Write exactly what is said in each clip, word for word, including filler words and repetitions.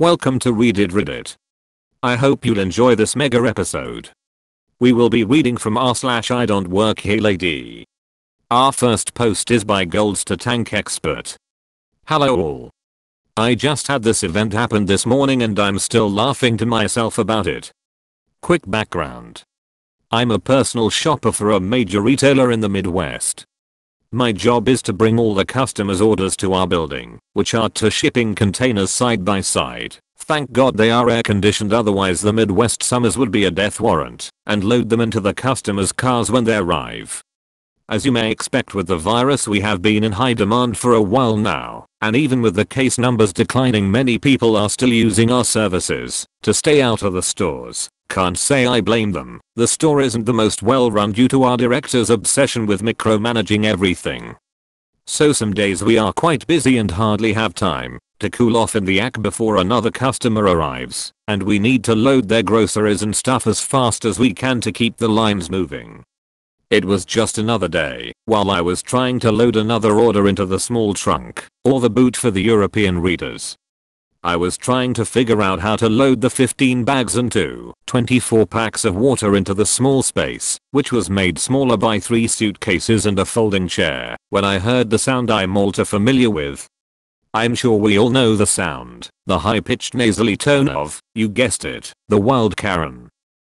Welcome to Read It Reddit. I hope you'll enjoy this mega episode. We will be reading from r slash I don't work here lady. Our first post is by Golds to Tank Expert. Hello all. I just had this event happen this morning and I'm still laughing to myself about it. Quick background. I'm a personal shopper for a major retailer in the Midwest. My job is to bring all the customers' orders to our building, which are two shipping containers side by side. Thank God they are air conditioned, otherwise the Midwest summers would be a death warrant, and load them into the customers' cars when they arrive. As you may expect with the virus, we have been in high demand for a while now, and even with the case numbers declining, many people are still using our services to stay out of the stores. Can't say I blame them. The store isn't the most well run due to our director's obsession with micromanaging everything. So some days we are quite busy and hardly have time to cool off in the A C before another customer arrives, and we need to load their groceries and stuff as fast as we can to keep the lines moving. It was just another day while I was trying to load another order into the small trunk, or the boot for the European readers. I was trying to figure out how to load the fifteen bags and two twenty-four packs of water into the small space, which was made smaller by three suitcases and a folding chair, when I heard the sound I'm all too familiar with. I'm sure we all know the sound, the high-pitched nasally tone of, you guessed it, the wild Karen.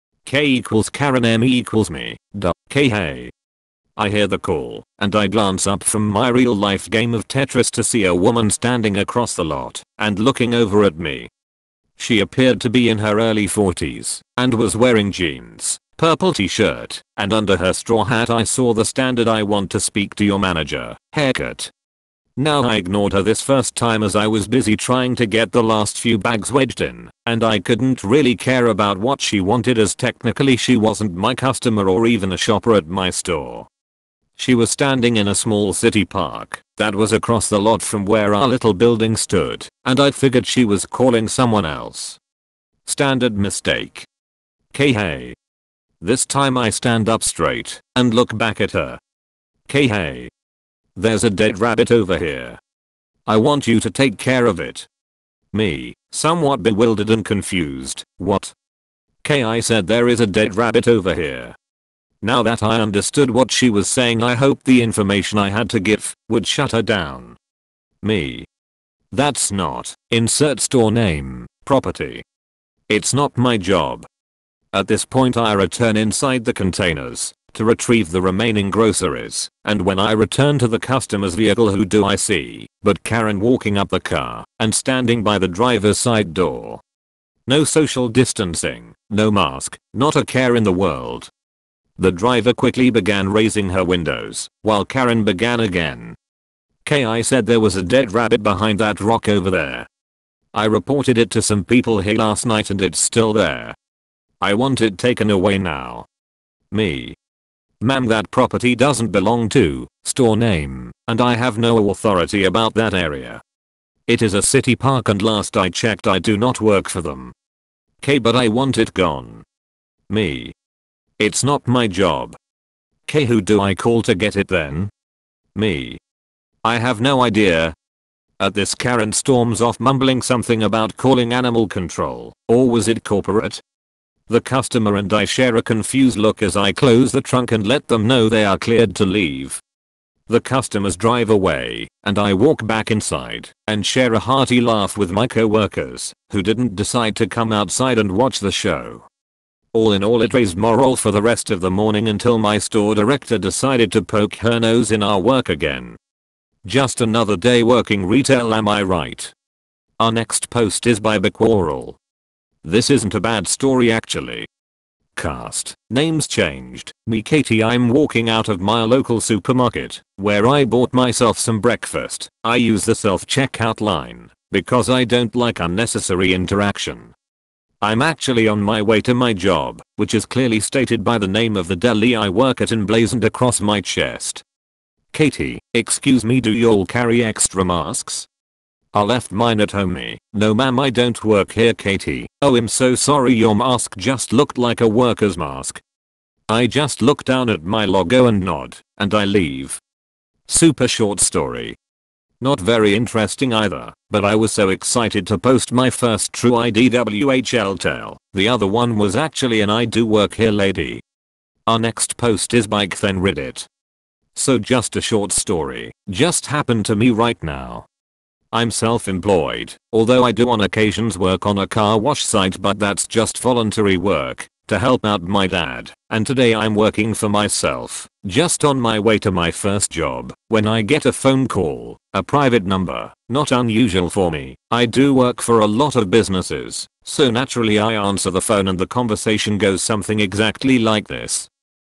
K equals Karen, M equals me, duh, K hey. I hear the call, and I glance up from my real-life game of Tetris to see a woman standing across the lot and looking over at me. She appeared to be in her early forties and was wearing jeans, purple t-shirt, and under her straw hat I saw the standard "I want to speak to your manager" haircut. Now I ignored her this first time as I was busy trying to get the last few bags wedged in, and I couldn't really care about what she wanted as technically she wasn't my customer or even a shopper at my store. She was standing in a small city park that was across the lot from where our little building stood, and I figured she was calling someone else. Standard mistake. K hey. This time I stand up straight and look back at her. K hey. There's a dead rabbit over here. I want you to take care of it. Me, somewhat bewildered and confused, what? K I said there is a dead rabbit over here. Now that I understood what she was saying, I hoped the information I had to give would shut her down. Me. That's not, insert store name, property. It's not my job. At this point I return inside the containers to retrieve the remaining groceries, and when I return to the customer's vehicle, who do I see but Karen walking up the car and standing by the driver's side door. No social distancing, no mask, not a care in the world. The driver quickly began raising her windows, while Karen began again. K I said there was a dead rabbit behind that rock over there. I reported it to some people here last night and it's still there. I want it taken away now. Me. Ma'am, that property doesn't belong to store name, and I have no authority about that area. It is a city park and last I checked I do not work for them. K, but I want it gone. Me. It's not my job. K, who do I call to get it then? Me. I have no idea. At this, Karen storms off mumbling something about calling animal control, or was it corporate? The customer and I share a confused look as I close the trunk and let them know they are cleared to leave. The customers drive away, and I walk back inside and share a hearty laugh with my co-workers, who didn't decide to come outside and watch the show. All in all, it raised morale for the rest of the morning until my store director decided to poke her nose in our work again. Just another day working retail, am I right? Our next post is by Bquarrel. This isn't a bad story actually. Cast, names changed, me Katie. I'm walking out of my local supermarket, where I bought myself some breakfast. I use the self-checkout line, because I don't like unnecessary interaction. I'm actually on my way to my job, which is clearly stated by the name of the deli I work at emblazoned across my chest. Katie, excuse me, do y'all carry extra masks? I left mine at home. Me, no ma'am, I don't work here. Katie, oh, I'm so sorry, your mask just looked like a worker's mask. I just look down at my logo and nod, and I leave. Super short story. Not very interesting either, but I was so excited to post my first true I D W H L tale. The other one was actually an I do work here lady. Our next post is by Then Reddit. So just a short story, just happened to me right now. I'm self-employed, although I do on occasions work on a car wash site, but that's just voluntary work to help out my dad, and today I'm working for myself, just on my way to my first job, when I get a phone call, a private number, not unusual for me. I do work for a lot of businesses, so naturally I answer the phone and the conversation goes something exactly like this.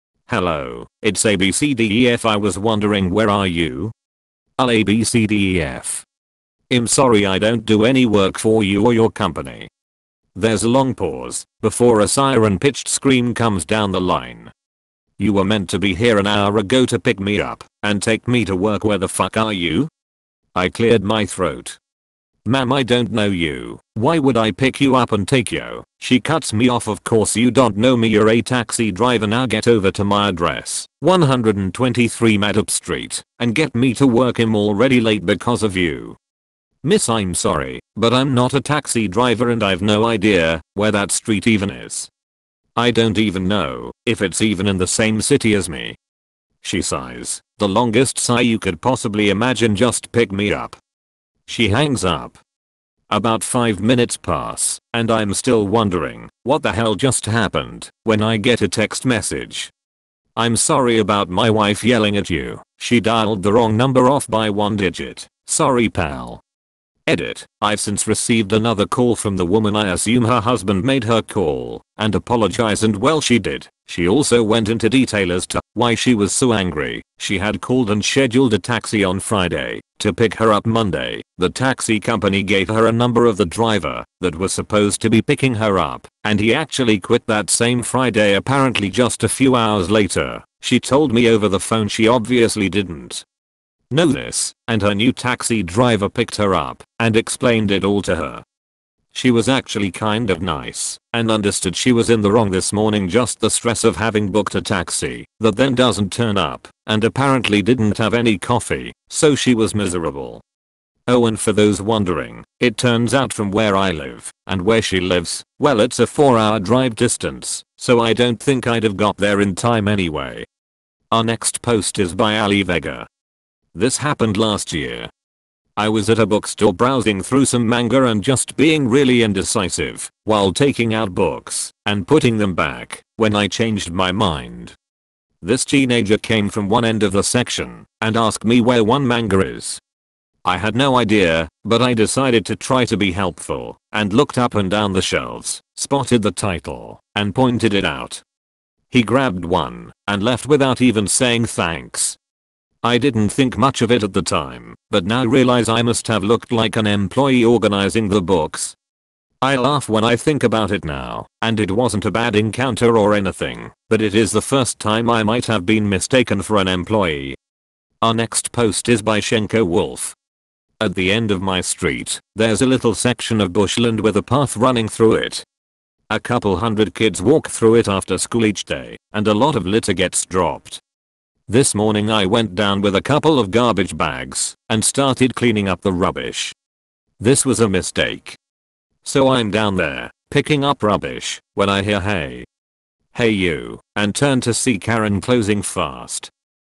Hello, it's A B C D E F. I was wondering, where are you? I'll A B C D E F. I'm sorry, I don't do any work for you or your company. There's a long pause before a siren pitched scream comes down the line. You were meant to be here an hour ago to pick me up and take me to work. Where the fuck are you? I cleared my throat. Ma'am, I don't know you. Why would I pick you up and take you? She cuts me off. Of course you don't know me, you're a taxi driver. Now get over to my address, one twenty-three Madup Street, and get me to work. I'm already late because of you. Miss, I'm sorry, but I'm not a taxi driver and I've no idea where that street even is. I don't even know if it's even in the same city as me. She sighs, the longest sigh you could possibly imagine. Just pick me up. She hangs up. About five minutes pass, and I'm still wondering what the hell just happened when I get a text message. I'm sorry about my wife yelling at you. She dialed the wrong number off by one digit. Sorry pal. Edit. I've since received another call from the woman. I assume her husband made her call and apologize, and well, she did. She also went into detail as to why she was so angry. She had called and scheduled a taxi on Friday to pick her up Monday. The taxi company gave her a number of the driver that was supposed to be picking her up, and he actually quit that same Friday, apparently just a few hours later. She told me over the phone she obviously didn't know this, and her new taxi driver picked her up and explained it all to her. She was actually kind of nice and understood she was in the wrong this morning, just the stress of having booked a taxi that then doesn't turn up, and apparently didn't have any coffee, so she was miserable. Oh, and for those wondering, it turns out from where I live and where she lives, well, it's a four hour drive distance, so I don't think I'd have got there in time anyway. Our next post is by Ali Vega. This happened last year. I was at a bookstore browsing through some manga and just being really indecisive while taking out books and putting them back when I changed my mind. This teenager came from one end of the section and asked me where one manga is. I had no idea, but I decided to try to be helpful and looked up and down the shelves, spotted the title, and pointed it out. He grabbed one and left without even saying thanks. I didn't think much of it at the time, but now realize I must have looked like an employee organizing the books. I laugh when I think about it now, and it wasn't a bad encounter or anything, but it is the first time I might have been mistaken for an employee. Our next post is by Shenko Wolf. At the end of my street, there's a little section of bushland with a path running through it. A couple hundred kids walk through it after school each day, and a lot of litter gets dropped. This morning I went down with a couple of garbage bags and started cleaning up the rubbish. This was a mistake. So I'm down there, picking up rubbish, when I hear hey. Hey you, and turn to see Karen closing fast.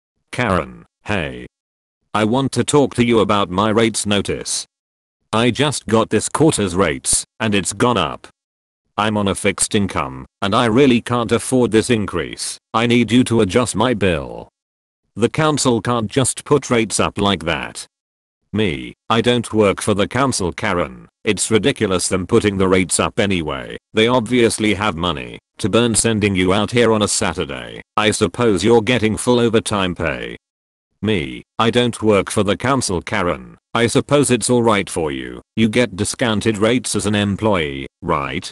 Karen, hey. I want to talk to you about my rates notice. I just got this quarter's rates, and it's gone up. I'm on a fixed income, and I really can't afford this increase. I need you to adjust my bill. The council can't just put rates up like that. Me, I don't work for the council, Karen. It's ridiculous them putting the rates up anyway. They obviously have money to burn sending you out here on a Saturday. I suppose you're getting full overtime pay. Me, I don't work for the council, Karen. I suppose it's alright for you. You get discounted rates as an employee, right?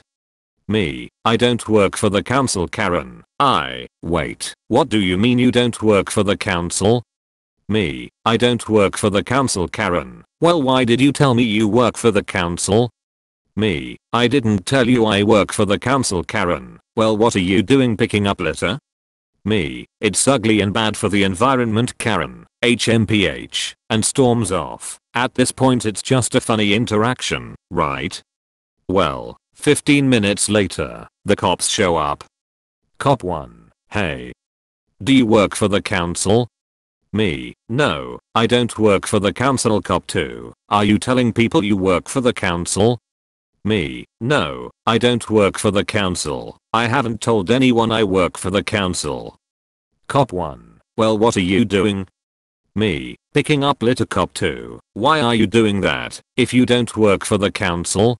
Me, I don't work for the council, Karen. I, wait, what do you mean you don't work for the council? Me, I don't work for the council, Karen. Well, why did you tell me you work for the council? Me, I didn't tell you I work for the council, Karen. Well, what are you doing picking up litter? Me, it's ugly and bad for the environment Karen, H M P H, and storms off. At this point it's just a funny interaction, right? Well, fifteen minutes later, the cops show up. Cop one, hey. Do you work for the council? Me, no, I don't work for the council. Cop two, are you telling people you work for the council? Me, no, I don't work for the council. I haven't told anyone I work for the council. Cop one, well what are you doing? Me, picking up litter. Cop two, why are you doing that if you don't work for the council?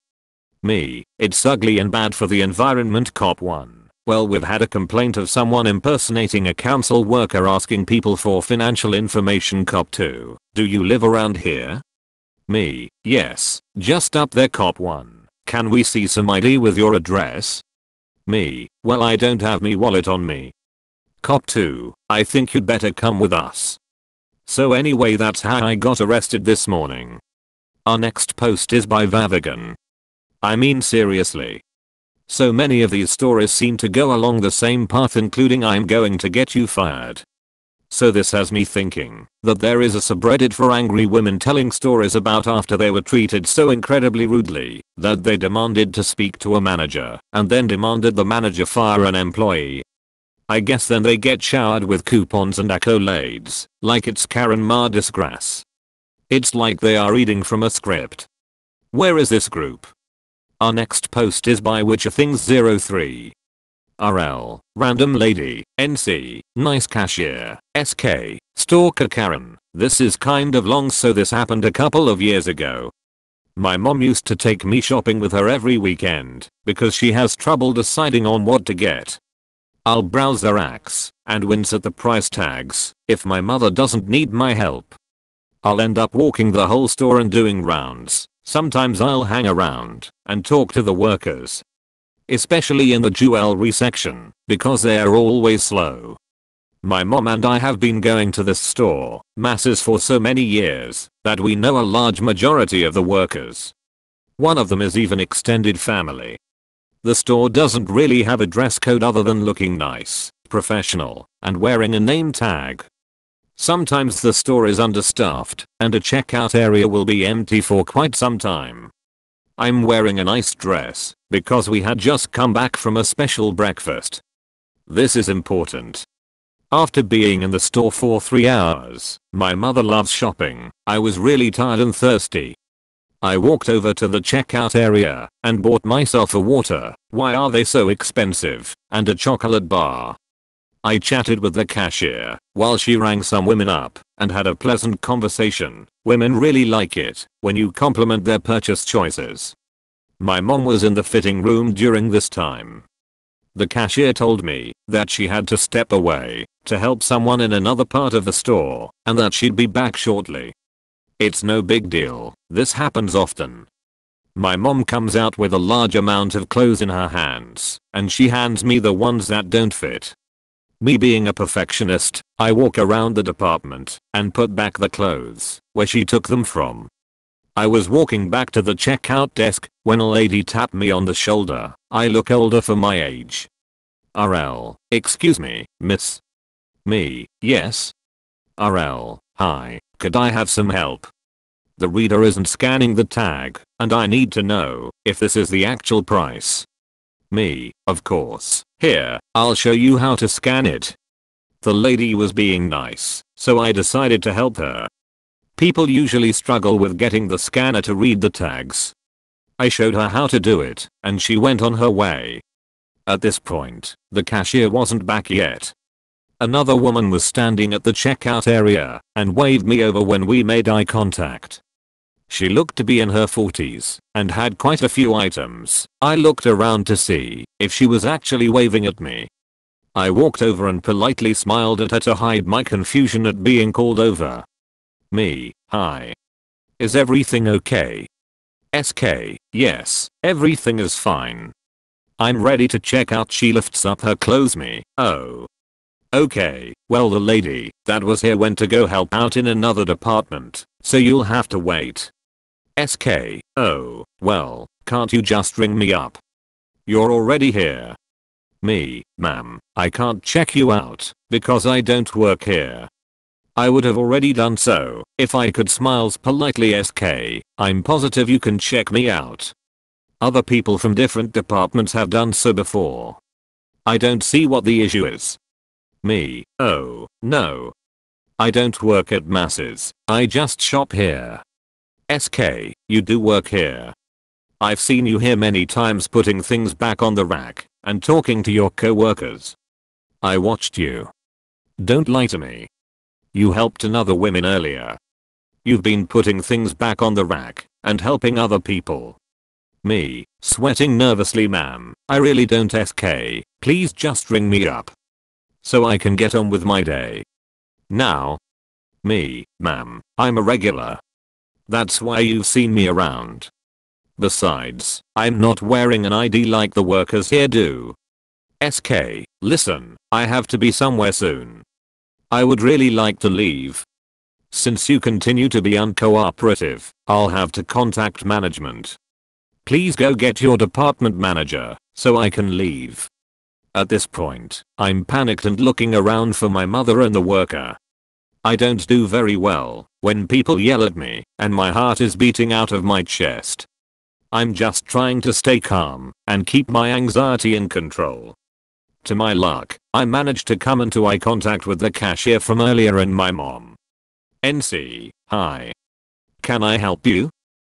Me, it's ugly and bad for the environment. Cop one, well we've had a complaint of someone impersonating a council worker asking people for financial information. Cop two, do you live around here? Me, yes, just up there. Cop one, can we see some I D with your address? Me, well I don't have me wallet on me. Cop two, I think you'd better come with us. So anyway, that's how I got arrested this morning. Our next post is by Vavagan. I mean seriously. So many of these stories seem to go along the same path, including I'm going to get you fired. So this has me thinking that there is a subreddit for angry women telling stories about after they were treated so incredibly rudely that they demanded to speak to a manager and then demanded the manager fire an employee. I guess then they get showered with coupons and accolades like it's Karen Ma disgrace. It's like they are reading from a script. Where is this group? Our next post is by Witcher Things zero three. R L, random lady, N C, nice cashier, S K, stalker Karen. This is kind of long, so this happened a couple of years ago. My mom used to take me shopping with her every weekend because she has trouble deciding on what to get. I'll browse the racks and wince at the price tags if my mother doesn't need my help. I'll end up walking the whole store and doing rounds. Sometimes I'll hang around and talk to the workers. Especially in the jewelry section, because they are always slow. My mom and I have been going to this store, masses, for so many years that we know a large majority of the workers. One of them is even extended family. The store doesn't really have a dress code other than looking nice, professional, and wearing a name tag. Sometimes the store is understaffed and a checkout area will be empty for quite some time. I'm wearing a nice dress because we had just come back from a special breakfast. This is important. After being in the store for three hours, my mother loves shopping. I was really tired and thirsty. I walked over to the checkout area and bought myself a water, why are they so expensive, and a chocolate bar. I chatted with the cashier while she rang some women up and had a pleasant conversation. Women really like it when you compliment their purchase choices. My mom was in the fitting room during this time. The cashier told me that she had to step away to help someone in another part of the store and that she'd be back shortly. It's no big deal, this happens often. My mom comes out with a large amount of clothes in her hands and she hands me the ones that don't fit. Me being a perfectionist, I walk around the department and put back the clothes where she took them from. I was walking back to the checkout desk when a lady tapped me on the shoulder. I look older for my age. R L, excuse me, miss. Me, yes. R L, hi, could I have some help? The reader isn't scanning the tag and I need to know if this is the actual price. Me, of course. Here, I'll show you how to scan it. The lady was being nice, so I decided to help her. People usually struggle with getting the scanner to read the tags. I showed her how to do it, and she went on her way. At this point, the cashier wasn't back yet. Another woman was standing at the checkout area and waved me over when we made eye contact. She looked to be in her forties and had quite a few items. I looked around to see if she was actually waving at me. I walked over and politely smiled at her to hide my confusion at being called over. Me, hi. Is everything okay? S K, yes, everything is fine. I'm ready to check out. She lifts up her clothes. Me, oh. Okay, well the lady that was here went to go help out in another department, so you'll have to wait. S K, oh, well, can't you just ring me up? You're already here. Me, ma'am, I can't check you out because I don't work here. I would have already done so if I could. Smiles politely. S K, I'm positive you can check me out. Other people from different departments have done so before. I don't see what the issue is. Me, oh, no. I don't work at Masses, I just shop here. S K, you do work here. I've seen you here many times putting things back on the rack and talking to your co-workers. I watched you. Don't lie to me. You helped another woman earlier. You've been putting things back on the rack and helping other people. Me, sweating nervously. Ma'am, I really don't. S K, please just ring me up so I can get on with my day. Now. Me, ma'am, I'm a regular. That's why you've seen me around. Besides, I'm not wearing an I D like the workers here do. S K, listen, I have to be somewhere soon. I would really like to leave. Since you continue to be uncooperative, I'll have to contact management. Please go get your department manager so I can leave. At this point, I'm panicked and looking around for my mother and the worker. I don't do very well when people yell at me and my heart is beating out of my chest. I'm just trying to stay calm and keep my anxiety in control. To my luck, I managed to come into eye contact with the cashier from earlier and my mom. N C, hi. Can I help you?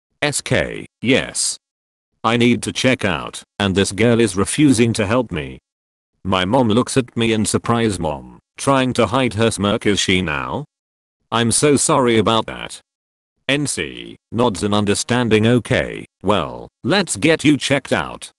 S K, yes. I need to check out and this girl is refusing to help me. My mom looks at me in surprise. Mom, trying to hide her smirk. Is she now? I'm so sorry about that. N C, nods in understanding. Okay, well, let's get you checked out.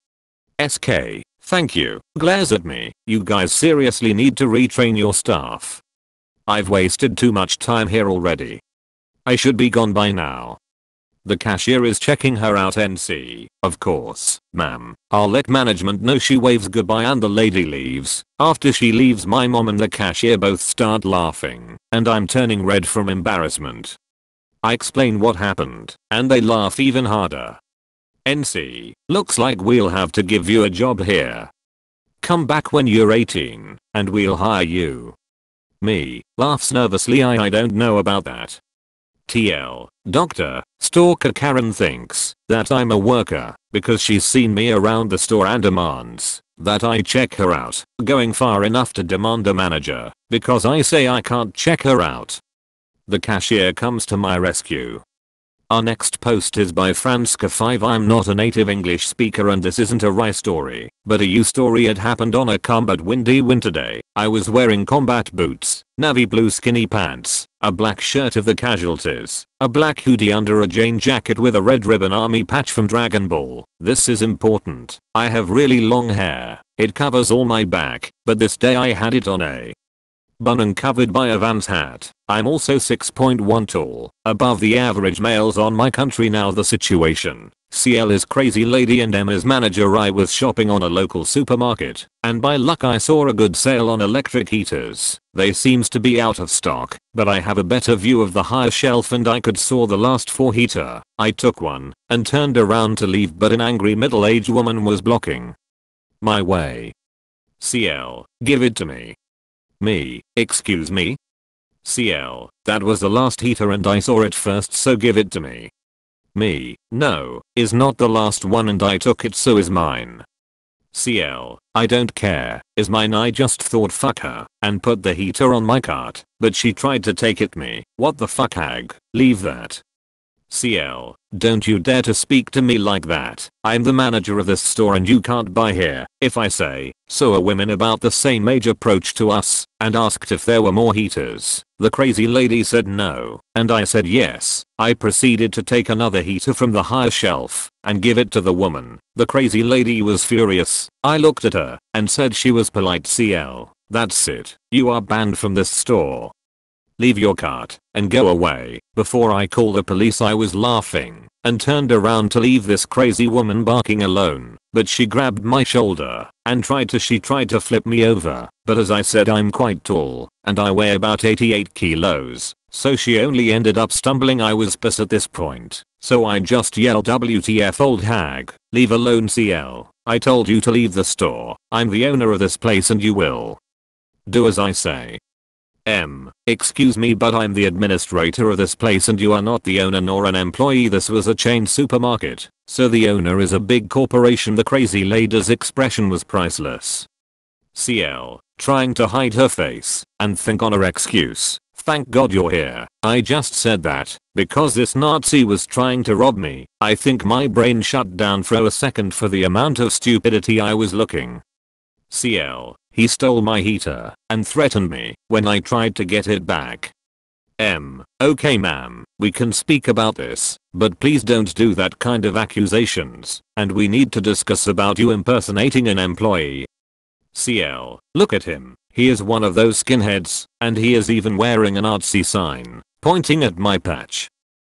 S K, thank you, glares at me. You guys seriously need to retrain your staff. I've wasted too much time here already. I should be gone by now. The cashier is checking her out. N C, of course, ma'am. I'll let management know. She waves goodbye and the lady leaves. After she leaves, my mom and the cashier both start laughing, and I'm turning red from embarrassment. I explain what happened, and they laugh even harder. N C, looks like we'll have to give you a job here. Come back when you're eighteen, and we'll hire you. Me, laughs nervously. I, I don't know about that. T L, Doctor Stalker Karen thinks that I'm a worker because she's seen me around the store and demands that I check her out, going far enough to demand a manager because I say I can't check her out. The cashier comes to my rescue. Our next post is by Franska five. I'm not a native English speaker and this isn't a Rye story, but a you story. It happened on a calm but windy winter day. I was wearing combat boots, navy blue skinny pants, a black shirt of the casualties, a black hoodie under a jean jacket with a red ribbon army patch from Dragon Ball. This is important. I have really long hair. It covers all my back, but this day I had it on a bun and covered by a Vans hat. I'm also six point one tall, above the average males on my country. Now the situation. C L is crazy lady and Emma's manager. I was shopping on a local supermarket, and by luck I saw a good sale on electric heaters. They seems to be out of stock, but I have a better view of the higher shelf and I could saw the last four heater. I took one and turned around to leave, but an angry middle-aged woman was blocking my way. C L, give it to me. Me, excuse me? C L, that was the last heater and I saw it first, so give it to me. Me, no, is not the last one and I took it, so is mine. C L, I don't care, is mine. I just thought fuck her and put the heater on my cart, but she tried to take it me. What the fuck, hag, leave that. C L, don't you dare to speak to me like that. I'm the manager of this store and you can't buy here. If I say so. A woman about the same age approached to us and asked if there were more heaters. The crazy lady said no, and I said yes. I proceeded to take another heater from the higher shelf and give it to the woman. The crazy lady was furious. I looked at her and said she was polite. C L, that's it. You are banned from this store. Leave your cart and go away before I call the police. I was laughing and turned around to leave this crazy woman barking alone, but she grabbed my shoulder and tried to she tried to flip me over, but as I said, I'm quite tall and I weigh about eighty-eight kilos. so she only ended up stumbling. I was pissed at this point, so I just yelled, W T F old hag, leave alone C L, I told you to leave the store, I'm the owner of this place and you will do as I say. M. Excuse me, but I'm the administrator of this place and you are not the owner nor an employee. This was a chain supermarket, so the owner is a big corporation. The crazy lady's expression was priceless. C L. Trying to hide her face and think on her excuse. Thank God you're here. I just said that because this Nazi was trying to rob me. I think my brain shut down for a second for the amount of stupidity I was looking. C L. He stole my heater and threatened me when I tried to get it back. M. Okay ma'am, we can speak about this, but please don't do that kind of accusations, and we need to discuss about you impersonating an employee. C L. Look at him, he is one of those skinheads, and he is even wearing a Nazi sign, pointing at my patch.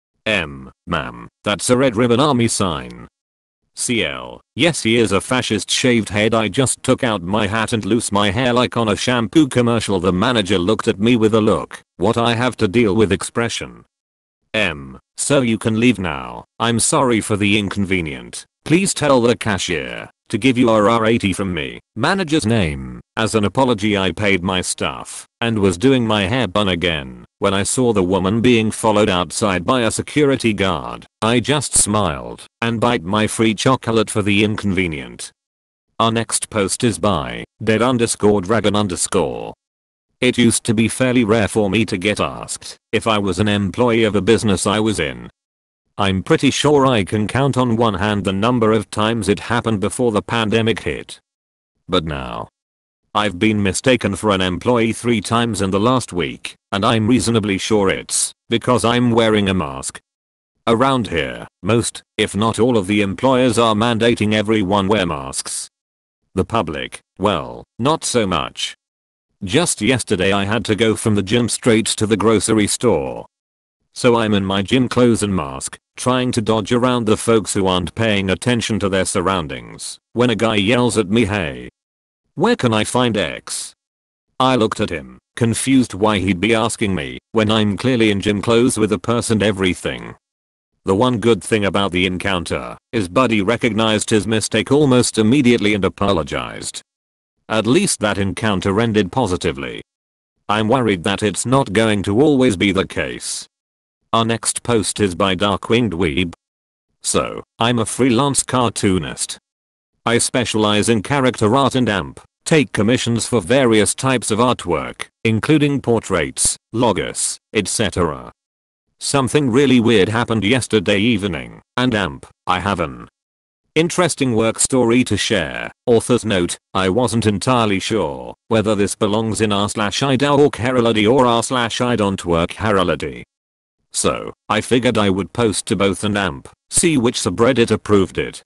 M. Ma'am, that's a Red Ribbon Army sign. C L. Yes, he is a fascist shaved head. I just took out my hat and loose my hair like on a shampoo commercial. The manager looked at me with a look, what I have to deal with expression. M. So you can leave now. I'm sorry for the inconvenient. Please tell the cashier to give you a R eighty from me. Manager's name. As an apology I paid my stuff and was doing my hair bun again when I saw the woman being followed outside by a security guard. I just smiled and bite my free chocolate for the inconvenient. Our next post is by dead underscore dragon underscore. It used to be fairly rare for me to get asked if I was an employee of a business I was in. I'm pretty sure I can count on one hand the number of times it happened before the pandemic hit. But now, I've been mistaken for an employee three times in the last week, and I'm reasonably sure it's because I'm wearing a mask. Around here, most, if not all of the employers are mandating everyone wear masks. The public, well, not so much. Just yesterday I had to go from the gym straight to the grocery store. So I'm in my gym clothes and mask, trying to dodge around the folks who aren't paying attention to their surroundings, when a guy yells at me, hey, where can I find X? I looked at him, confused why he'd be asking me, when I'm clearly in gym clothes with a purse and everything. The one good thing about the encounter is Buddy recognized his mistake almost immediately and apologized. At least that encounter ended positively. I'm worried that it's not going to always be the case. Our next post is by Darkwinged Weeb. So, I'm a freelance cartoonist. I specialize in character art and amp, take commissions for various types of artwork, including portraits, logos, et cetera. Something really weird happened yesterday evening, and amp, I have an interesting work story to share. Author's note, I wasn't entirely sure whether this belongs in r slash I don't work heraldry or r slash I don't work heraldry. So, I figured I would post to both and amp, see which subreddit approved it.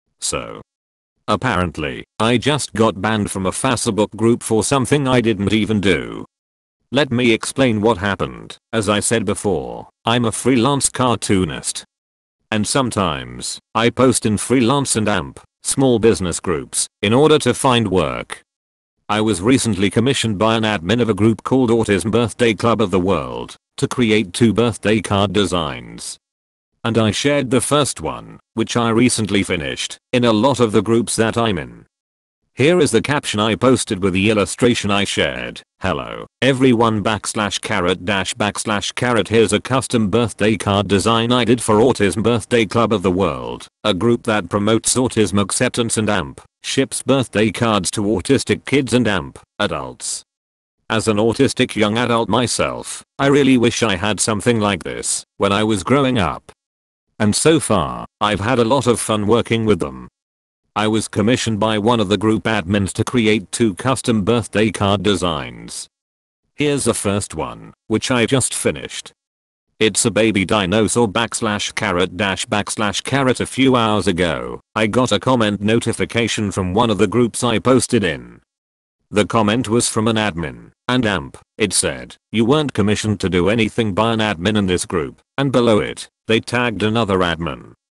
So, apparently, I just got banned from a Facebook group for something I didn't even do. Let me explain what happened. As I said before, I'm a freelance cartoonist. And sometimes, I post in freelance and amp, small business groups, in order to find work. I was recently commissioned by an admin of a group called Autism Birthday Club of the World to create two birthday card designs. And I shared the first one, which I recently finished, in a lot of the groups that I'm in. Here is the caption I posted with the illustration I shared. Hello, everyone backslash carrot dash backslash carrot. Here's a custom birthday card design I did for Autism Birthday Club of the World, a group that promotes autism acceptance and amp, ships birthday cards to autistic kids and amp, adults. As an autistic young adult myself, I really wish I had something like this when I was growing up. And so far, I've had a lot of fun working with them. I was commissioned by one of the group admins to create two custom birthday card designs. Here's the first one, which I just finished. It's a baby dinosaur backslash carrot dash backslash carrot. A few hours ago, I got a comment notification from one of the groups I posted in. The comment was from an admin, and amp, it said, you weren't commissioned to do anything by an admin in this group, and below it, they tagged another admin.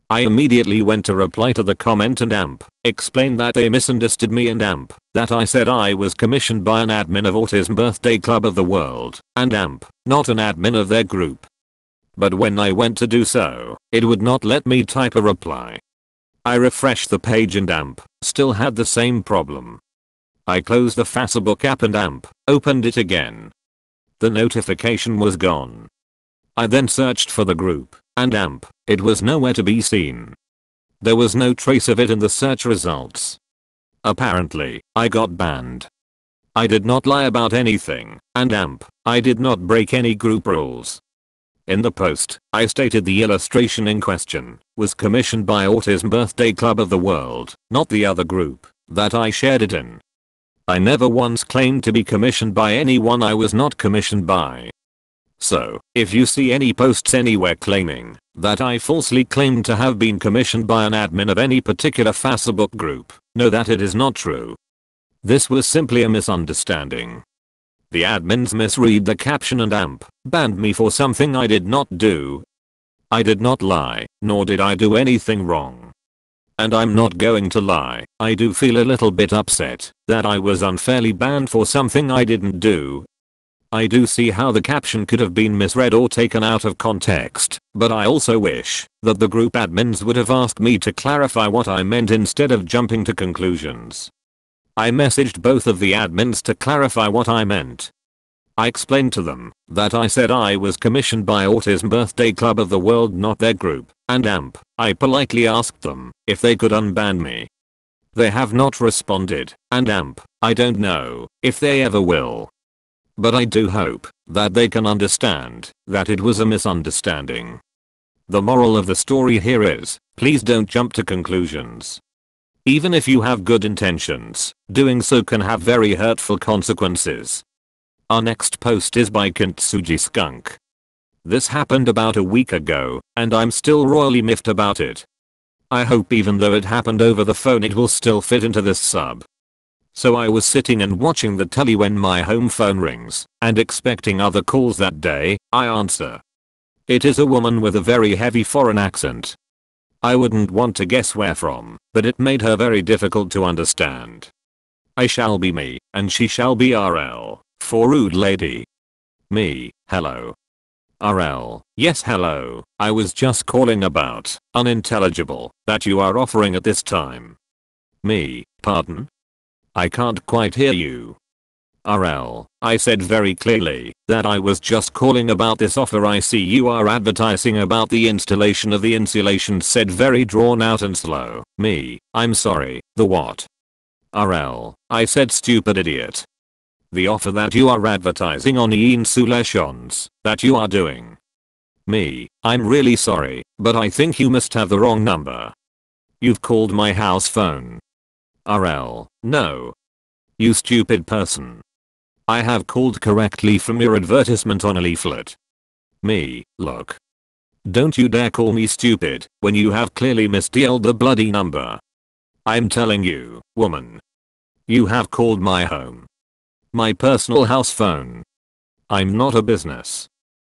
I immediately went to reply to the comment and amp explained that they misunderstood me and amp that I said I was commissioned by an admin of Autism Birthday Club of the World and amp not an admin of their group. But when I went to do so, it would not let me type a reply. I refreshed the page and amp still had the same problem. I closed the Facebook app and amp opened it again. The notification was gone. I then searched for the group and amp, it was nowhere to be seen. There was no trace of it in the search results. Apparently, I got banned. I did not lie about anything, and amp, I did not break any group rules. In the post, I stated the illustration in question was commissioned by Autism Birthday Club of the World, not the other group that I shared it in. I never once claimed to be commissioned by anyone I was not commissioned by. So, if you see any posts anywhere claiming that I falsely claimed to have been commissioned by an admin of any particular Facebook group, know that it is not true. This was simply a misunderstanding. The admins misread the caption and amp banned me for something I did not do. I did not lie, nor did I do anything wrong. And I'm not going to lie, I do feel a little bit upset that I was unfairly banned for something I didn't do. I do see how the caption could have been misread or taken out of context, but I also wish that the group admins would have asked me to clarify what I meant instead of jumping to conclusions. I messaged both of the admins to clarify what I meant. I explained to them that I said I was commissioned by Autism Birthday Club of the World, not their group, and amp, I politely asked them if they could unban me. They have not responded, and amp, I don't know if they ever will. But I do hope that they can understand that it was a misunderstanding. The moral of the story here is, please don't jump to conclusions. Even if you have good intentions, doing so can have very hurtful consequences. Our next post is by Kintsugi Skunk. This happened about a week ago, and I'm still royally miffed about it. I hope even though it happened over the phone it will still fit into this sub. So I was sitting and watching the telly when my home phone rings, and expecting other calls that day, I answer. It is a woman with a very heavy foreign accent. I wouldn't want to guess where from, but it made her very difficult to understand. I shall be me, and she shall be R L, for rude lady. Me, hello. R L, yes hello, I was just calling about, unintelligible, that you are offering at this time. Me, pardon? I can't quite hear you. R L, I said very clearly that I was just calling about this offer I see you are advertising about the installation of the insulation, said very drawn out and slow. Me, I'm sorry, the what? R L, I said stupid idiot. The offer that you are advertising on the insulations that you are doing. Me, I'm really sorry, but I think you must have the wrong number. You've called my house phone. R L, no. You stupid person. I have called correctly from your advertisement on a leaflet. Me, look. Don't you dare call me stupid when you have clearly misdialed the bloody number. I'm telling you, woman. You have called my home. My personal house phone. I'm not a business.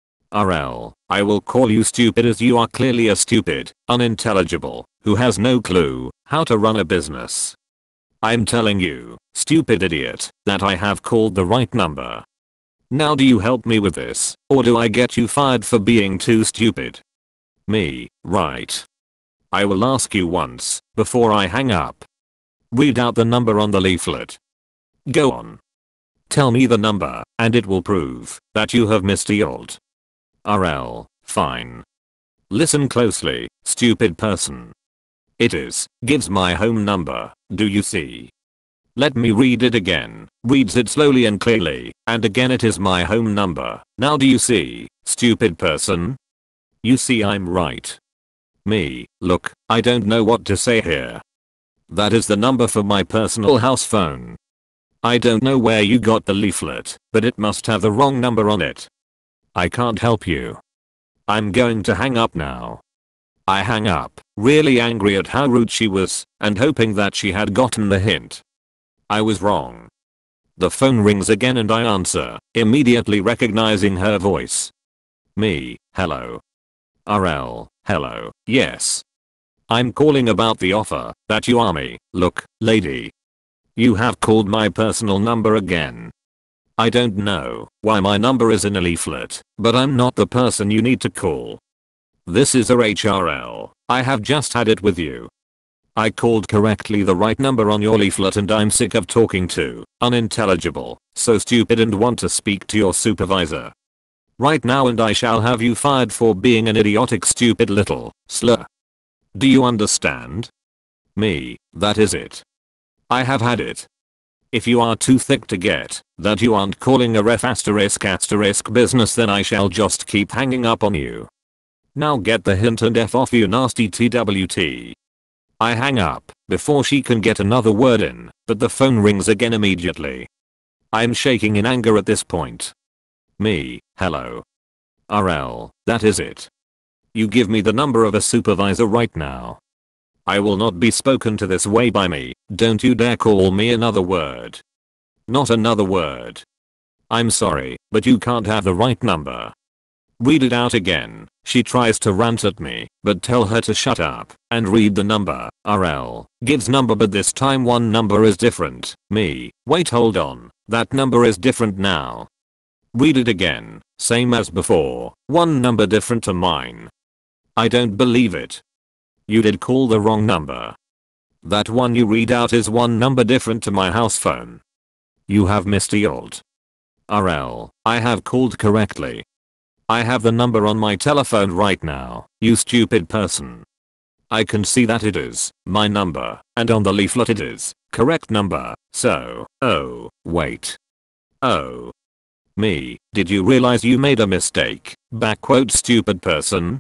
R L, I will call you stupid as you are clearly a stupid, unintelligible, who has no clue how to run a business. I'm telling you, stupid idiot, that I have called the right number. Now do you help me with this, or do I get you fired for being too stupid? Me, right. I will ask you once, before I hang up. Read out the number on the leaflet. Go on. Tell me the number, and it will prove that you have misdialed. R L, fine. Listen closely, stupid person. It is, gives my home number, do you see? Let me read it again, reads it slowly and clearly, and again it is my home number. Now do you see, stupid person? You see I'm right. Me, look, I don't know what to say here. That is the number for my personal house phone. I don't know where you got the leaflet, but it must have the wrong number on it. I can't help you. I'm going to hang up now. I hang up, really angry at how rude she was, and hoping that she had gotten the hint. I was wrong. The phone rings again and I answer, immediately recognizing her voice. Me, hello. R L, hello, yes. I'm calling about the offer that you owe me. Look, lady. You have called my personal number again. I don't know why my number is in a leaflet, but I'm not the person you need to call. This is a H R L. I have just had it with you. I called correctly the right number on your leaflet and I'm sick of talking to unintelligible, so stupid and want to speak to your supervisor right now, and I shall have you fired for being an idiotic stupid little slur. Do you understand? Me, that is it. I have had it. If you are too thick to get that you aren't calling a ref asterisk asterisk business, then I shall just keep hanging up on you. Now get the hint and F off, you nasty T W T. I hang up before she can get another word in, but the phone rings again immediately. I'm shaking in anger at this point. Me, hello. R L, that is it. You give me the number of a supervisor right now. I will not be spoken to this way by me. Don't you dare call me another word. Not another word. I'm sorry, but you can't have the right number. Read it out again. She tries to rant at me, but tell her to shut up and read the number. R L gives number, but this time one number is different. Me, wait, hold on. That number is different now. Read it again. Same as before. One number different to mine. I don't believe it. You did call the wrong number. That one you read out is one number different to my house phone. You have misdialed. R L, I have called correctly. I have the number on my telephone right now, you stupid person. I can see that it is my number, and on the leaflet it is correct number, so, oh, wait. Oh. Me, did you realize you made a mistake? Backquote, stupid person.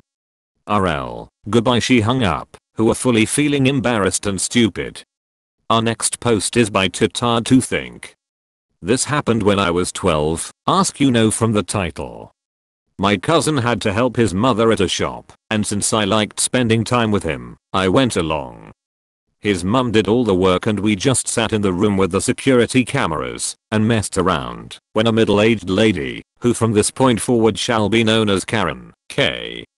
R L, goodbye. She hung up, who are fully feeling embarrassed and stupid. Our next post is by Too Tired to Think. This happened when I was twelve, ask you know from the title. My cousin had to help his mother at a shop, and since I liked spending time with him, I went along. His mum did all the work and we just sat in the room with the security cameras and messed around when a middle-aged lady, who from this point forward shall be known as Karen, K.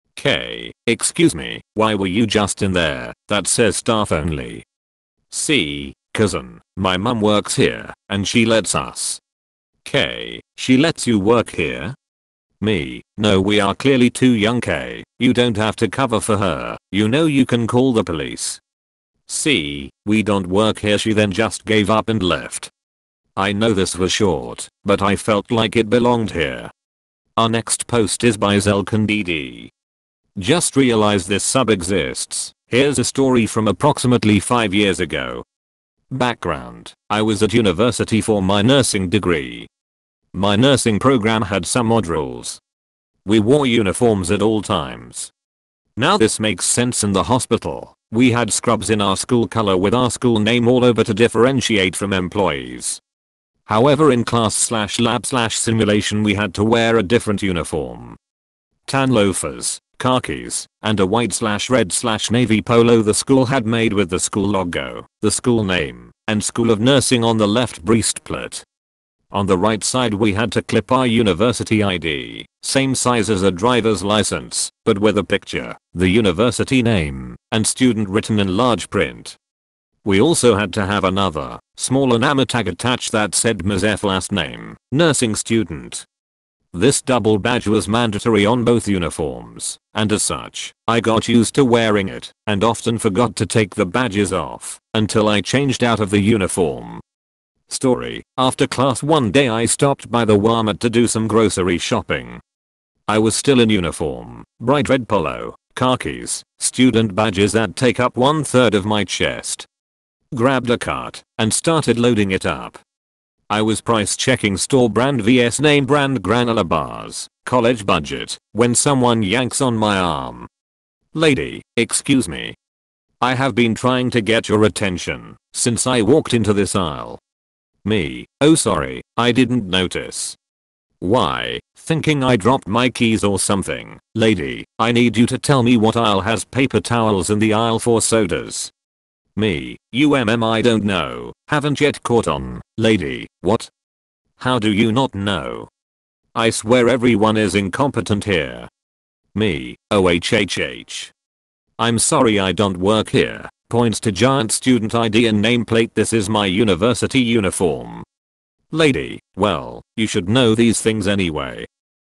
K, excuse me, why were you just in there? That says staff only. C, cousin, my mum works here and she lets us. K, she lets you work here? Me, no, we are clearly too young. K, you don't have to cover for her, you know you can call the police. C, we don't work here. She then just gave up and left. I know this was short, but I felt like it belonged here. Our next post is by Zelkandidi. Just realized this sub exists. Here's a story from approximately five years ago. Background, I was at university for my nursing degree. My nursing program had some odd rules. We wore uniforms at all times. Now this makes sense in the hospital. We had scrubs in our school color with our school name all over to differentiate from employees. However, in class slash lab slash simulation we had to wear a different uniform. Tan loafers, khakis, and a white slash red slash navy polo the school had made with the school logo, the school name, and School of Nursing on the left breastplate. On the right side we had to clip our university I D, same size as a driver's license, but with a picture, the university name, and student written in large print. We also had to have another, smaller name tag attached that said M S F last name, nursing student. This double badge was mandatory on both uniforms, and as such, I got used to wearing it, and often forgot to take the badges off, until I changed out of the uniform. Story, after class one day I stopped by the Walmart to do some grocery shopping. I was still in uniform, bright red polo, khakis, student badges that take up one third of my chest. Grabbed a cart, and started loading it up. I was price checking store brand vs name brand granola bars, college budget, when someone yanks on my arm. Lady, excuse me. I have been trying to get your attention since I walked into this aisle. Me, oh sorry, I didn't notice. Why, thinking I dropped my keys or something. Lady, I need you to tell me what aisle has paper towels in the aisle for sodas. Me, U M M I don't know, haven't yet caught on. Lady, what? How do you not know? I swear everyone is incompetent here. Me, O H H H. I'm sorry I don't work here. Points to giant student I D and nameplate. This is my university uniform. Lady, well, you should know these things anyway.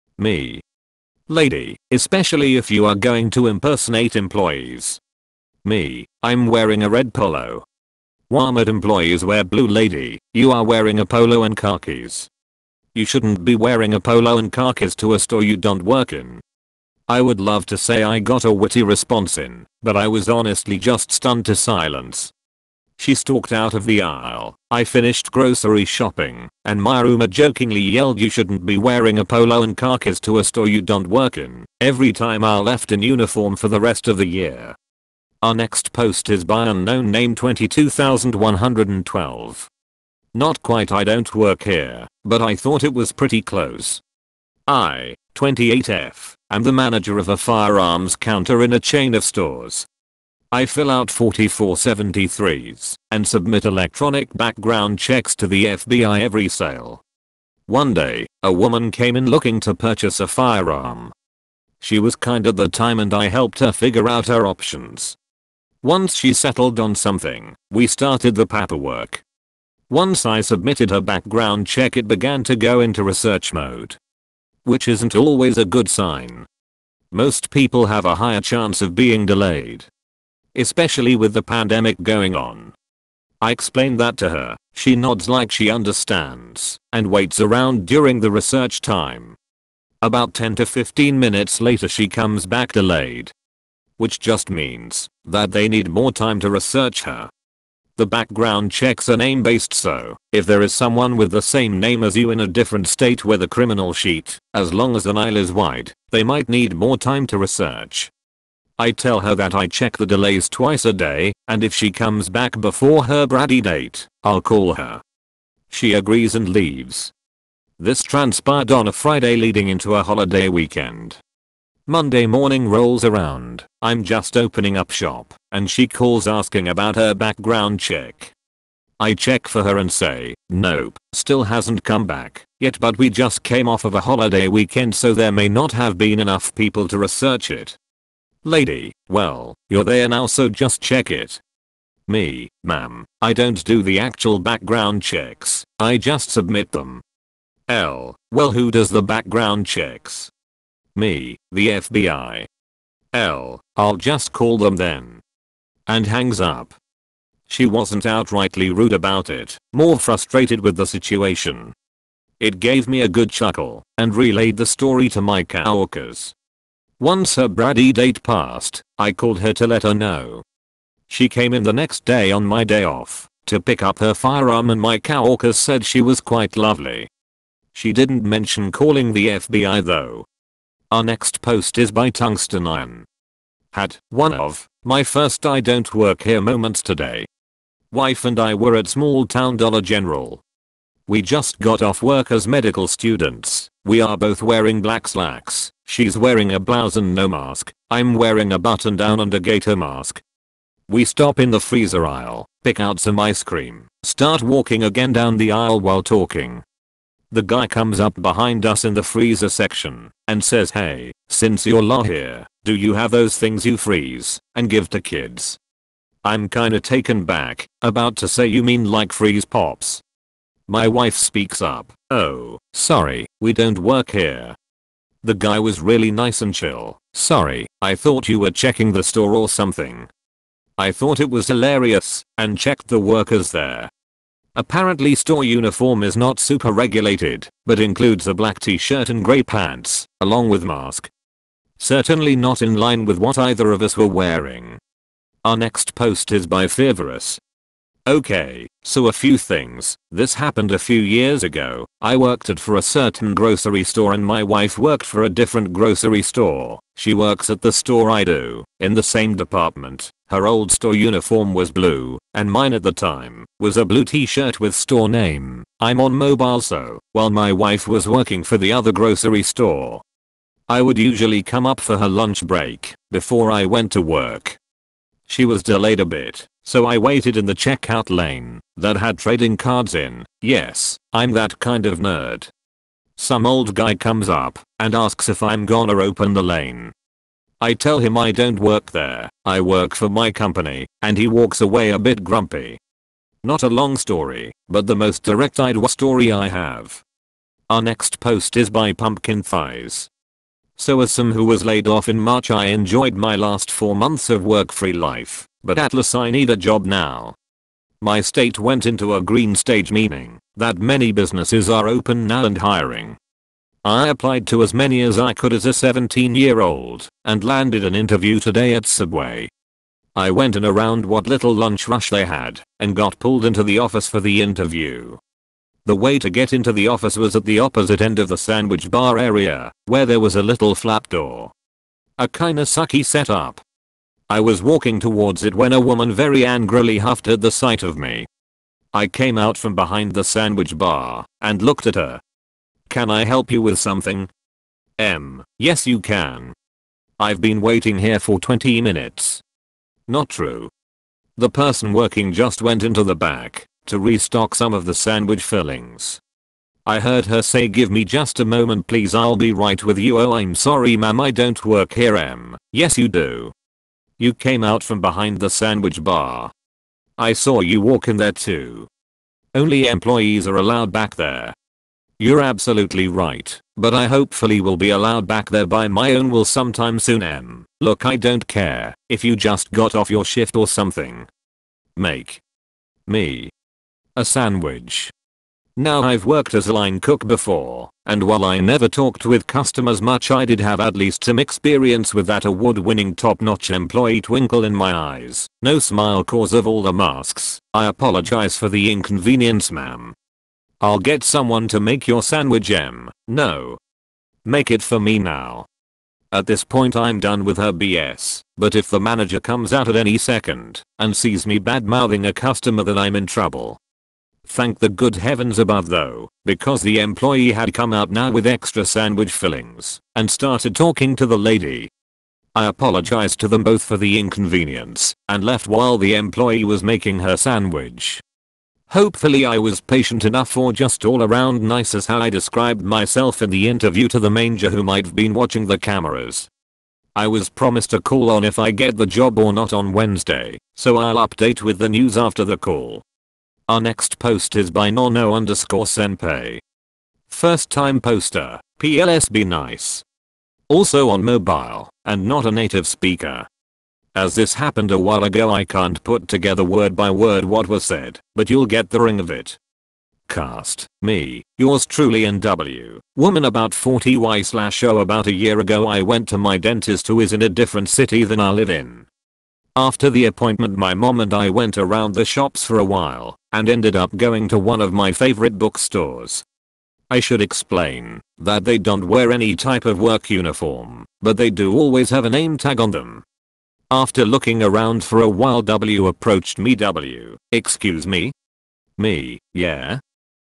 Me. Lady, especially if you are going to impersonate employees. Me, I'm wearing a red polo. Walmart employees wear blue. Lady, you are wearing a polo and khakis. You shouldn't be wearing a polo and khakis to a store you don't work in. I would love to say I got a witty response in, but I was honestly just stunned to silence. She stalked out of the aisle. I finished grocery shopping, and my roommate jokingly yelled, you shouldn't be wearing a polo and khakis to a store you don't work in, every time I left in uniform for the rest of the year. Our next post is by unknown name twenty-two thousand one hundred twelve. Not quite I don't work here, but I thought it was pretty close. I, twenty-eight F, am the manager of a firearms counter in a chain of stores. I fill out forty-four seventy-threes and submit electronic background checks to the F B I every sale. One day, a woman came in looking to purchase a firearm. She was kind at the time and I helped her figure out her options. Once she settled on something, we started the paperwork. Once I submitted her background check, it began to go into research mode. Which isn't always a good sign. Most people have a higher chance of being delayed. Especially with the pandemic going on. I explained that to her, she nods like she understands, and waits around during the research time. About ten to fifteen minutes later she comes back delayed. Which just means that they need more time to research her. The background checks are name based, so if there is someone with the same name as you in a different state with a criminal sheet, as long as an aisle is wide, they might need more time to research. I tell her that I check the delays twice a day, and if she comes back before her Brady date, I'll call her. She agrees and leaves. This transpired on a Friday leading into a holiday weekend. Monday morning rolls around, I'm just opening up shop, and she calls asking about her background check. I check for her and say, nope, still hasn't come back yet, but we just came off of a holiday weekend so there may not have been enough people to research it. Lady, well, you're there now so just check it. Me, ma'am, I don't do the actual background checks, I just submit them. L, well who does the background checks? Me, the F B I. L, I'll just call them then. And hangs up. She wasn't outrightly rude about it, more frustrated with the situation. It gave me a good chuckle, and relayed the story to my coworkers. Once her Brady date passed, I called her to let her know. She came in the next day on my day off to pick up her firearm and my coworkers said she was quite lovely. She didn't mention calling the F B I though. Our next post is by Tungsten Iron. Had one of my first I don't work here moments today. Wife and I were at small town Dollar General. We just got off work as medical students. We are both wearing black slacks. She's wearing a blouse and no mask. I'm wearing a button down and a gator mask. We stop in the freezer aisle, pick out some ice cream, start walking again down the aisle while talking. The guy comes up behind us in the freezer section and says, hey, since you're lot here, do you have those things you freeze and give to kids? I'm kinda taken back, about to say you mean like freeze pops. My wife speaks up, oh, sorry, we don't work here. The guy was really nice and chill, sorry, I thought you were checking the store or something. I thought it was hilarious and checked the workers there. Apparently store uniform is not super regulated, but includes a black t-shirt and grey pants, along with mask. Certainly not in line with what either of us were wearing. Our next post is by Fearverous. Okay, so a few things. This happened a few years ago. I worked at for a certain grocery store and my wife worked for a different grocery store. She works at the store I do, in the same department. Her old store uniform was blue, and mine at the time was a blue t-shirt with store name. I'm on mobile so, while my wife was working for the other grocery store, I would usually come up for her lunch break before I went to work. She was delayed a bit, so I waited in the checkout lane that had trading cards in. Yes, I'm that kind of nerd. Some old guy comes up and asks if I'm gonna open the lane. I tell him I don't work there, I work for my company, and he walks away a bit grumpy. Not a long story, but the most direct idea story I have. Our next post is by Pumpkin Thighs. So as someone who was laid off in March, I enjoyed my last four months of work-free life, but at last I need a job now. My state went into a green stage, meaning that many businesses are open now and hiring. I applied to as many as I could as a seventeen year old and landed an interview today at Subway. I went in around what little lunch rush they had and got pulled into the office for the interview. The way to get into the office was at the opposite end of the sandwich bar area, where there was a little flap door. A kinda sucky setup. I was walking towards it when a woman very angrily huffed at the sight of me. I came out from behind the sandwich bar and looked at her. "Can I help you with something?" "Um, yes you can. I've been waiting here for twenty minutes. "Not true." The person working just went into the back to restock some of the sandwich fillings. I heard her say, "Give me just a moment please, I'll be right with you." "Oh, I'm sorry ma'am, I don't work here." "Um, yes you do. You came out from behind the sandwich bar. I saw you walk in there too. Only employees are allowed back there." "You're absolutely right, but I hopefully will be allowed back there by my own will sometime soon." "Em, look, I don't care if you just got off your shift or something. Make me a sandwich." Now, I've worked as a line cook before, and while I never talked with customers much, I did have at least some experience with that award-winning top-notch employee twinkle in my eyes. No smile cause of all the masks. "I apologize for the inconvenience ma'am. I'll get someone to make your sandwich." "Em, no. Make it for me now." At this point I'm done with her B S, but if the manager comes out at any second and sees me bad-mouthing a customer, then I'm in trouble. Thank the good heavens above though, because the employee had come out now with extra sandwich fillings and started talking to the lady. I apologized to them both for the inconvenience and left while the employee was making her sandwich. Hopefully I was patient enough or just all around nice, as how I described myself in the interview to the manager who might have been watching the cameras. I was promised a call on if I get the job or not on Wednesday, so I'll update with the news after the call. Our next post is by Nono underscore senpai. First time poster, P L S be nice. Also on mobile, and not a native speaker. As this happened a while ago, I can't put together word by word what was said, but you'll get the ring of it. Cast, me, yours truly N W, woman about forty Y slash O. About a year ago I went to my dentist who is in a different city than I live in. After the appointment my mom and I went around the shops for a while and ended up going to one of my favorite bookstores. I should explain that they don't wear any type of work uniform, but they do always have a name tag on them. After looking around for a while, W approached me. W, excuse me? Me, yeah?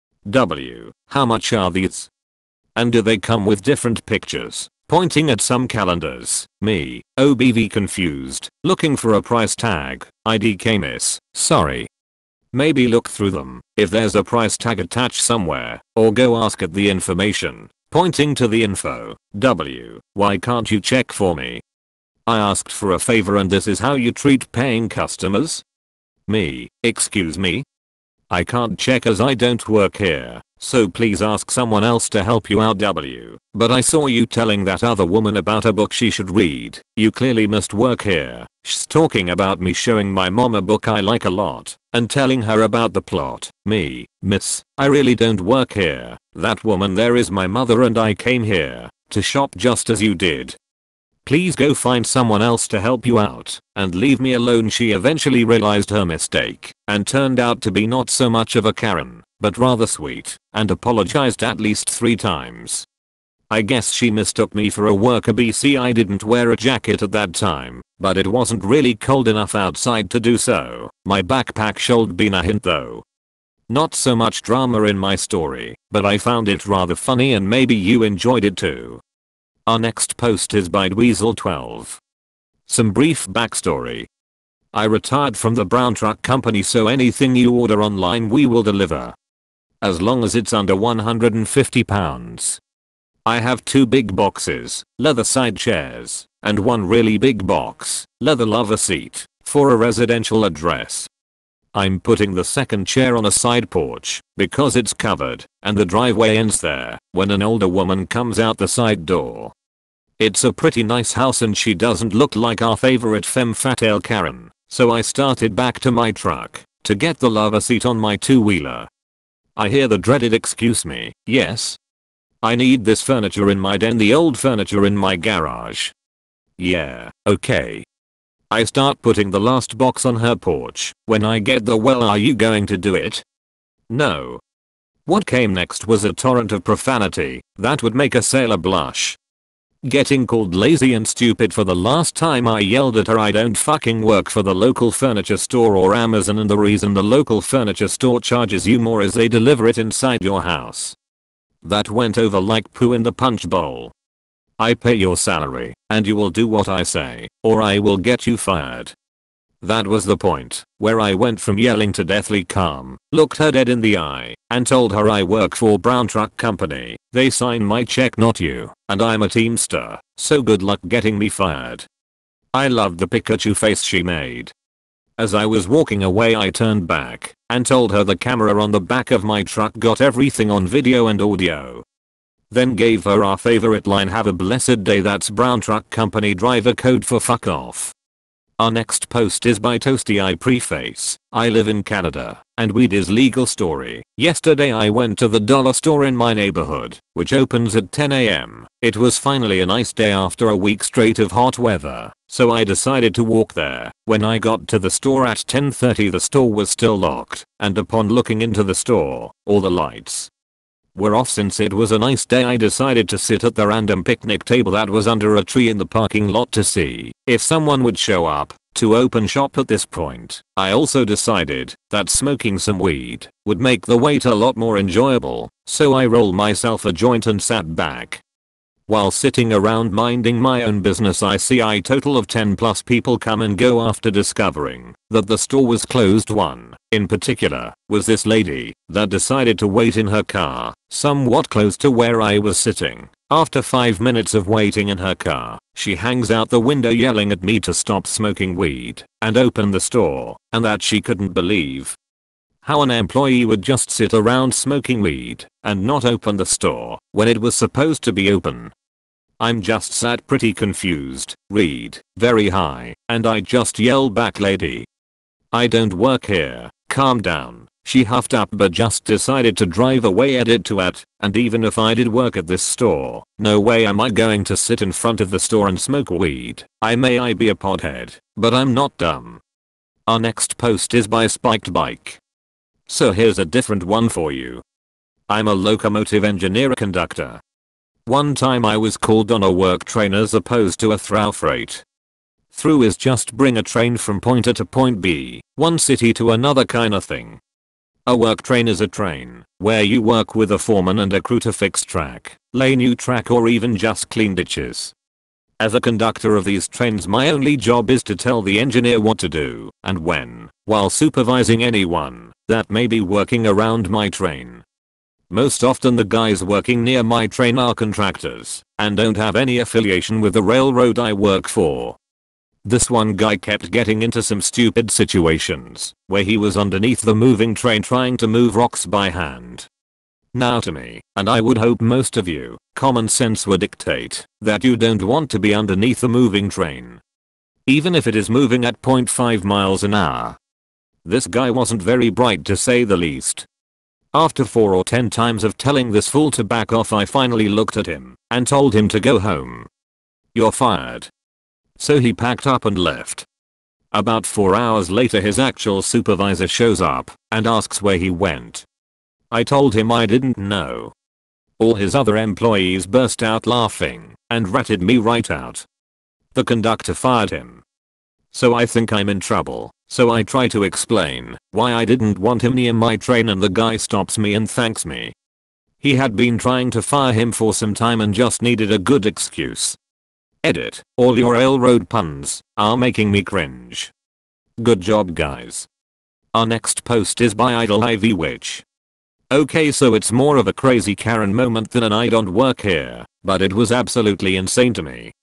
W, how much are these? And do they come with different pictures? Pointing at some calendars. Me, O B V confused, looking for a price tag. I D K miss, sorry. Maybe look through them if there's a price tag attached somewhere, or go ask at the information. Pointing to the info. W, why can't you check for me? I asked for a favor and this is how you treat paying customers? Me, excuse me? I can't check as I don't work here, so please ask someone else to help you out. W, but I saw you telling that other woman about a book she should read. You clearly must work here. She's talking about me showing my mom a book I like a lot and telling her about the plot. Me, miss, I really don't work here. That woman there is my mother and I came here to shop just as you did. Please go find someone else to help you out and leave me alone. She eventually realized her mistake and turned out to be not so much of a Karen, but rather sweet, and apologized at least three times. I guess she mistook me for a worker. B C I didn't wear a jacket at that time, but it wasn't really cold enough outside to do so. My backpack should been a hint though. Not so much drama in my story, but I found it rather funny and maybe you enjoyed it too. Our next post is by Dweezil twelve. Some brief backstory. I retired from the brown truck company, so anything you order online we will deliver. As long as it's under one hundred fifty pounds. I have two big boxes, leather side chairs, and one really big box, leather lover seat, for a residential address. I'm putting the second chair on a side porch because it's covered and the driveway ends there when an older woman comes out the side door. It's a pretty nice house and she doesn't look like our favorite femme fatale Karen, so I started back to my truck to get the lover seat on my two-wheeler. I hear the dreaded "excuse me, yes? I need this furniture in my den, the old furniture in my garage." Yeah, okay. I start putting the last box on her porch when I get the "well, are you going to do it?" No. What came next was a torrent of profanity that would make a sailor blush. Getting called lazy and stupid for the last time, I yelled at her I don't fucking work for the local furniture store or Amazon, and the reason the local furniture store charges you more is they deliver it inside your house. That went over like poo in the punch bowl. I pay your salary and you will do what I say or I will get you fired. That was the point where I went from yelling to deathly calm, looked her dead in the eye, and told her I work for Brown Truck Company, they sign my check not you, and I'm a Teamster, so good luck getting me fired. I loved the Pikachu face she made. As I was walking away, I turned back and told her the camera on the back of my truck got everything on video and audio. Then gave her our favorite line, "Have a blessed day, that's Brown Truck Company driver code for fuck off." Our next post is by Toasty. I preface, I live in Canada, and weed is legal. Story. Yesterday I went to the dollar store in my neighborhood, which opens at ten a m It was finally a nice day after a week straight of hot weather, so I decided to walk there. When I got to the store at ten thirty, the store was still locked, and upon looking into the store, all the lights were off. Since it was a nice day, I decided to sit at the random picnic table that was under a tree in the parking lot to see if someone would show up to open shop. At this point, I also decided that smoking some weed would make the wait a lot more enjoyable, so I rolled myself a joint and sat back. While sitting around minding my own business, I see a total of ten plus people come and go after discovering that the store was closed. One, in particular, was this lady that decided to wait in her car, somewhat close to where I was sitting. After five minutes of waiting in her car, she hangs out the window yelling at me to stop smoking weed and open the store, and that she couldn't believe how an employee would just sit around smoking weed and not open the store when it was supposed to be open. I'm just sat pretty confused, read very high, and I just yelled back, "Lady, I don't work here, calm down." She huffed up but just decided to drive away. Edit to at, and even if I did work at this store, no way am I going to sit in front of the store and smoke weed. I may I be a pothead, but I'm not dumb. Our next post is by Spiked Bike. So here's a different one for you. I'm a locomotive engineer conductor. One time I was called on a work train as opposed to a through freight. Through is just bring a train from point A to point B, one city to another kinda thing. A work train is a train where you work with a foreman and a crew to fix track, lay new track, or even just clean ditches. As a conductor of these trains, my only job is to tell the engineer what to do and when, while supervising anyone that may be working around my train. Most often the guys working near my train are contractors and don't have any affiliation with the railroad I work for. This one guy kept getting into some stupid situations where he was underneath the moving train trying to move rocks by hand. Now to me, and I would hope most of you, common sense would dictate that you don't want to be underneath the moving train, even if it is moving at zero point five miles an hour. This guy wasn't very bright, to say the least. After four or ten times of telling this fool to back off, I finally looked at him and told him to go home. "You're fired." So he packed up and left. About four hours later, his actual supervisor shows up and asks where he went. I told him I didn't know. All his other employees burst out laughing and ratted me right out. The conductor fired him. So I think I'm in trouble. So I try to explain why I didn't want him near my train, and the guy stops me and thanks me. He had been trying to fire him for some time and just needed a good excuse. Edit. All your railroad puns are making me cringe. Good job, guys. Our next post is by Idle Ivy Witch. Okay, so it's more of a crazy Karen moment than an I don't work here, but it was absolutely insane to me.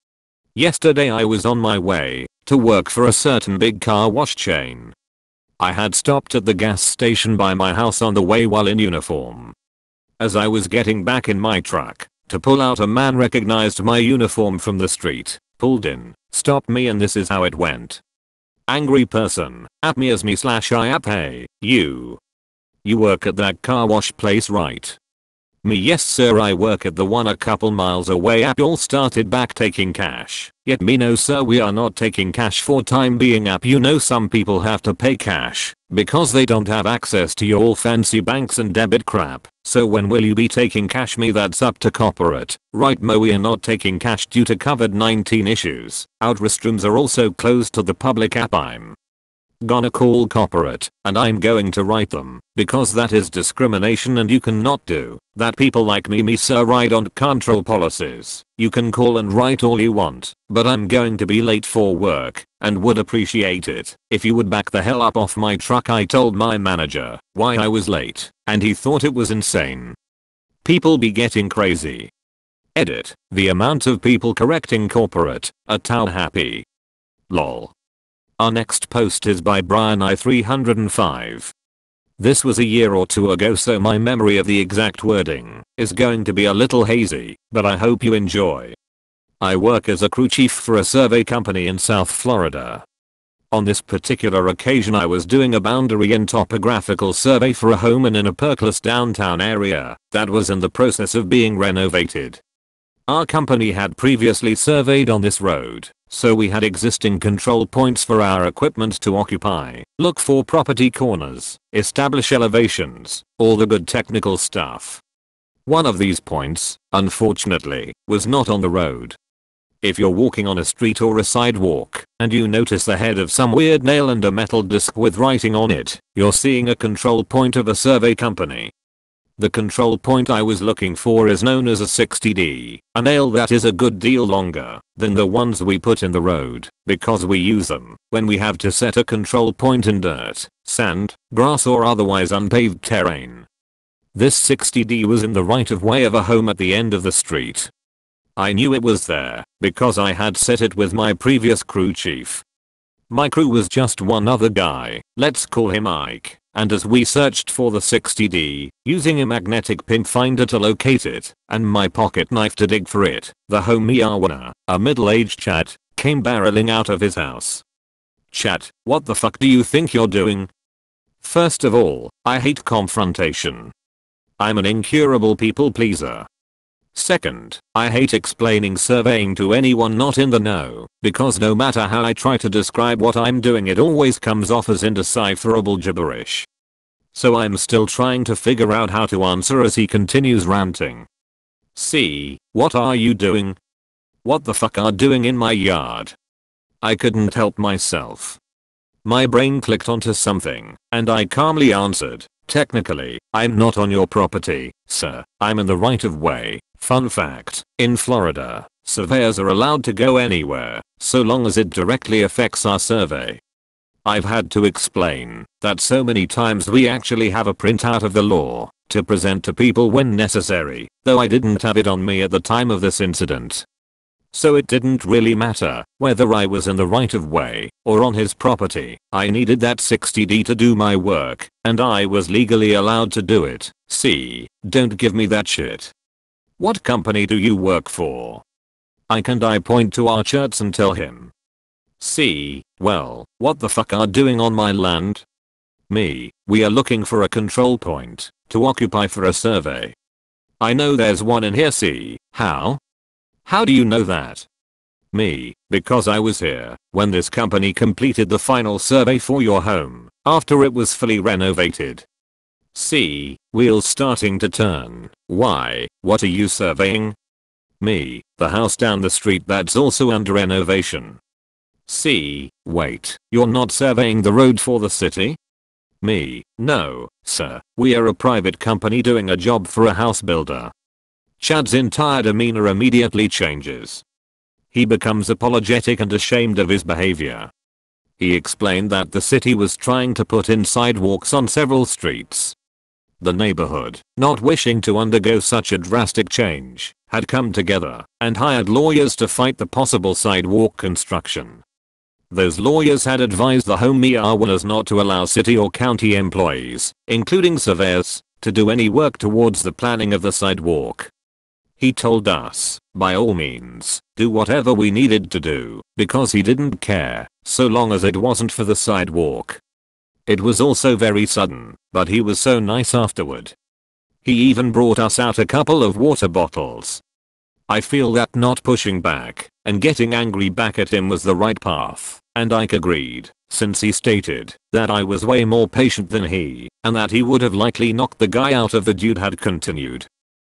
Yesterday I was on my way to work for a certain big car wash chain. I had stopped at the gas station by my house on the way while in uniform. As I was getting back in my truck to pull out, a man recognized my uniform from the street, pulled in, stopped me, and this is how it went. Angry person, at me as me slash I app, hey, you. You work at that car wash place, right? Me, yes sir, I work at the one a couple miles away. App, all started back taking cash. Yet me, no sir, we are not taking cash for time being. App, you know some people have to pay cash because they don't have access to your all fancy banks and debit crap. So when will you be taking cash? Me, that's up to corporate. Right mo, we are not taking cash due to COVID nineteen issues. Out restrooms are also closed to the public. App, I'm gonna call corporate and I'm going to write them because that is discrimination and you cannot do that. People like me me sir, I don't control policies. You can call and write all you want, but I'm going to be late for work and would appreciate it if you would back the hell up off my truck. I told my manager why I was late and he thought it was insane. People be getting crazy. Edit. The amount of people correcting corporate are too happy. Lol. Our next post is by Brian I three oh five. This was a year or two ago, so my memory of the exact wording is going to be a little hazy, but I hope you enjoy. I work as a crew chief for a survey company in South Florida. On this particular occasion I was doing a boundary and topographical survey for a home in an Appomattox downtown area that was in the process of being renovated. Our company had previously surveyed on this road, so we had existing control points for our equipment to occupy, look for property corners, establish elevations, all the good technical stuff. One of these points, unfortunately, was not on the road. If you're walking on a street or a sidewalk and you notice the head of some weird nail and a metal disc with writing on it, you're seeing a control point of a survey company. The control point I was looking for is known as a sixty D, a nail that is a good deal longer than the ones we put in the road because we use them when we have to set a control point in dirt, sand, grass or otherwise unpaved terrain. This sixty D was in the right of way of a home at the end of the street. I knew it was there because I had set it with my previous crew chief. My crew was just one other guy, let's call him Ike. And as we searched for the sixty D, using a magnetic pin finder to locate it, and my pocket knife to dig for it, the homie Arwana, a middle-aged Chad, came barreling out of his house. Chad, what the fuck do you think you're doing? First of all, I hate confrontation. I'm an incurable people pleaser. Second, I hate explaining surveying to anyone not in the know, because no matter how I try to describe what I'm doing it always comes off as indecipherable gibberish. So I'm still trying to figure out how to answer as he continues ranting. See, what are you doing? What the fuck are doing in my yard? I couldn't help myself. My brain clicked onto something, and I calmly answered, technically, I'm not on your property, sir, I'm in the right of way. Fun fact, in Florida, surveyors are allowed to go anywhere, so long as it directly affects our survey. I've had to explain that so many times we actually have a printout of the law to present to people when necessary, though I didn't have it on me at the time of this incident. So it didn't really matter whether I was in the right of way or on his property. I needed that sixty D to do my work, and I was legally allowed to do it. See, don't give me that shit. What company do you work for? Ike and I point to our shirts and tell him. See, well, what the fuck are doing on my land? Me, we are looking for a control point to occupy for a survey. I know there's one in here. See, how? How do you know that? Me, because I was here when this company completed the final survey for your home after it was fully renovated. See, wheels starting to turn. Why, what are you surveying? Me, the house down the street that's also under renovation. See, wait, you're not surveying the road for the city? Me, no, sir, we are a private company doing a job for a house builder. Chad's entire demeanor immediately changes. He becomes apologetic and ashamed of his behavior. He explained that the city was trying to put in sidewalks on several streets. The neighborhood, not wishing to undergo such a drastic change, had come together and hired lawyers to fight the possible sidewalk construction. Those lawyers had advised the homeowners not to allow city or county employees, including surveyors, to do any work towards the planning of the sidewalk. He told us, by all means, do whatever we needed to do, because he didn't care, so long as it wasn't for the sidewalk. It was also very sudden, but he was so nice afterward. He even brought us out a couple of water bottles. I feel that not pushing back and getting angry back at him was the right path, and Ike agreed, since he stated that I was way more patient than he, and that he would have likely knocked the guy out if the dude had continued.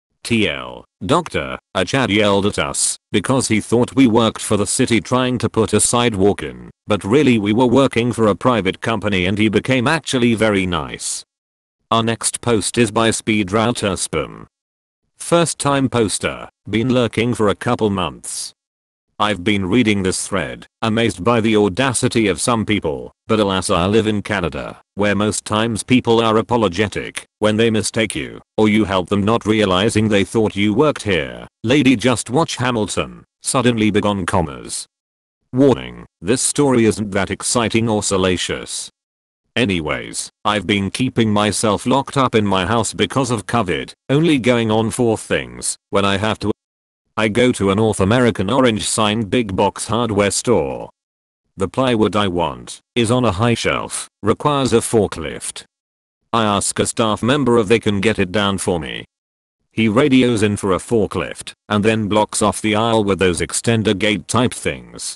T L, Doctor, a Chad yelled at us because he thought we worked for the city trying to put a sidewalk in, but really we were working for a private company, and he became actually very nice. Our next post is by Speed Router Spam. First time poster, been lurking for a couple months. I've been reading this thread, amazed by the audacity of some people, but alas I live in Canada, where most times people are apologetic when they mistake you, or you help them not realizing they thought you worked here. Lady just watch Hamilton, suddenly begone commas. Warning, this story isn't that exciting or salacious. Anyways, I've been keeping myself locked up in my house because of COVID, only going on four things when I have to. I go to a North American orange signed big box hardware store. The plywood I want is on a high shelf, requires a forklift. I ask a staff member if they can get it down for me. He radios in for a forklift and then blocks off the aisle with those extender gate type things.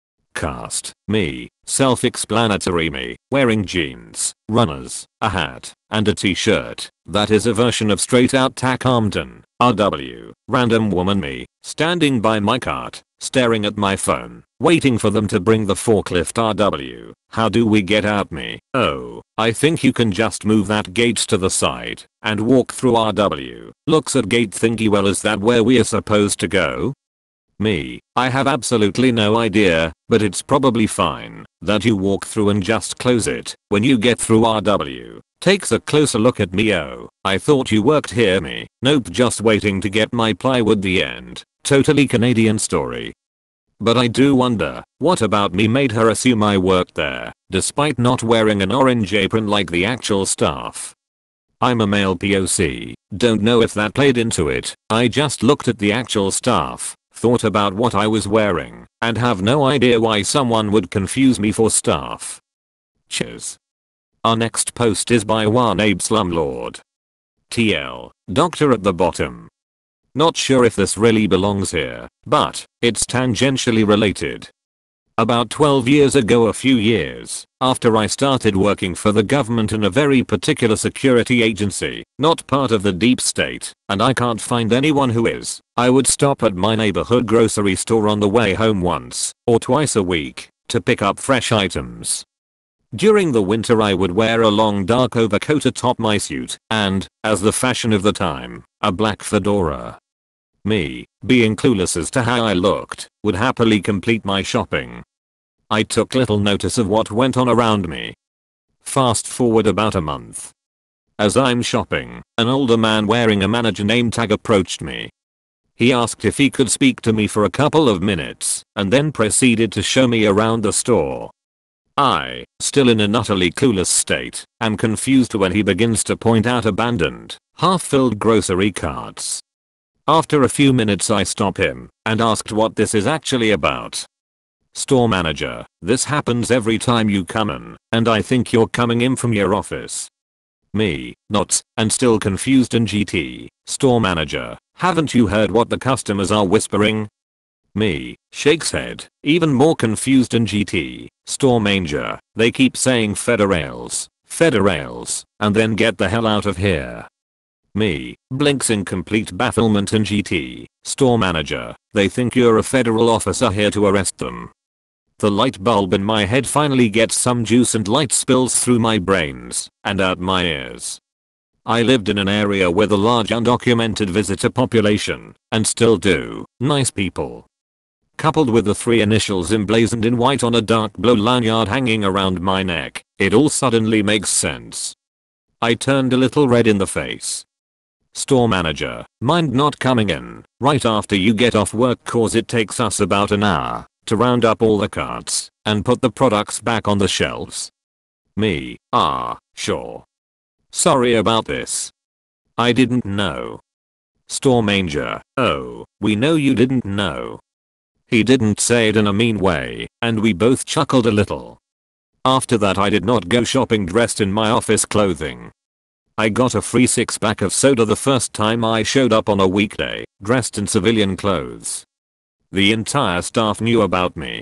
Cast, me, self-explanatory me, wearing jeans, runners, a hat, and a t-shirt, that is a version of straight out Tack Armton, R W, random woman me, standing by my cart, staring at my phone, waiting for them to bring the forklift R W, how do we get out me, oh, I think you can just move that gate to the side, and walk through R W, looks at gate thinky well is that where we are supposed to go? Me, I have absolutely no idea, but it's probably fine that you walk through and just close it when you get through R W. Takes a closer look at me. Oh, I thought you worked here me. Nope, just waiting to get my plywood. The end. Totally Canadian story. But I do wonder, what about me made her assume I worked there, despite not wearing an orange apron like the actual staff? I'm a male P O C, don't know if that played into it. I just looked at the actual staff, thought about what I was wearing, and have no idea why someone would confuse me for staff. Cheers. Our next post is by one Abe Slumlord. T L, Doctor at the bottom. Not sure if this really belongs here, but it's tangentially related. About twelve years ago, a few years after I started working for the government in a very particular security agency, not part of the deep state, and I can't find anyone who is, I would stop at my neighborhood grocery store on the way home once or twice a week to pick up fresh items. During the winter I would wear a long dark overcoat atop my suit and, as the fashion of the time, a black fedora. Me, being clueless as to how I looked, would happily complete my shopping. I took little notice of what went on around me. Fast forward about a month. As I'm shopping, an older man wearing a manager name tag approached me. He asked if he could speak to me for a couple of minutes and then proceeded to show me around the store. I, still in an utterly clueless state, am confused when he begins to point out abandoned, half-filled grocery carts. After a few minutes I stop him and asked what this is actually about. Store manager, this happens every time you come in, and I think you're coming in from your office. Me, not, and still confused and G T, store manager, haven't you heard what the customers are whispering? Me, shakes head, even more confused and G T, store manager, they keep saying federales, federales, and then get the hell out of here. Me, blinks in complete bafflement and G T, store manager, they think you're a federal officer here to arrest them. The light bulb in my head finally gets some juice and light spills through my brains and out my ears. I lived in an area with a large undocumented visitor population, and still do, nice people. Coupled with the three initials emblazoned in white on a dark blue lanyard hanging around my neck, it all suddenly makes sense. I turned a little red in the face. Store manager, mind not coming in right after you get off work cause it takes us about an hour to round up all the carts and put the products back on the shelves. Me, ah, sure. Sorry about this. I didn't know. Store manager, oh, we know you didn't know. He didn't say it in a mean way, and we both chuckled a little. After that I did not go shopping dressed in my office clothing. I got a free six pack of soda the first time I showed up on a weekday, dressed in civilian clothes. The entire staff knew about me.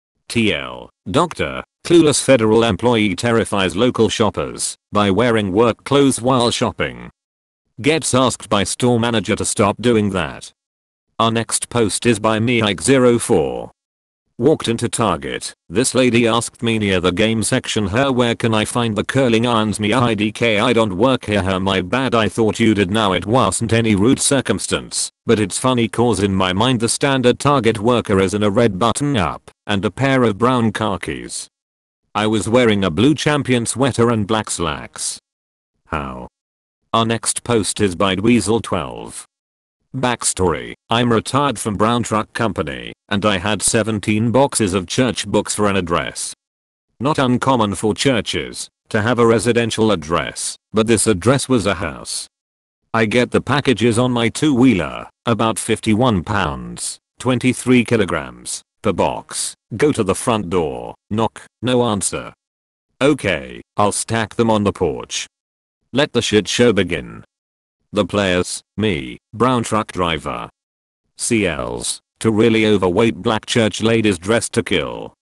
T L, doctor, clueless federal employee terrifies local shoppers by wearing work clothes while shopping. Gets asked by store manager to stop doing that. Our next post is by Mike zero four. Walked into Target. This lady asked me near the game section her where can I find the curling irons me I D K I don't work here her my bad I thought you did now it wasn't any rude circumstance, but it's funny cause in my mind the standard Target worker is in a red button up and a pair of brown khakis. I was wearing a blue Champion sweater and black slacks. How? Our next post is by Dweezil twelve. Backstory, I'm retired from Brown Truck Company, and I had seventeen boxes of church books for an address. Not uncommon for churches to have a residential address, but this address was a house. I get the packages on my two-wheeler, about fifty-one pounds, twenty-three kilograms, per box, go to the front door, knock, no answer. Okay, I'll stack them on the porch. Let the shit show begin. The players, me, brown truck driver. C Ls, two really overweight black church ladies dressed to kill.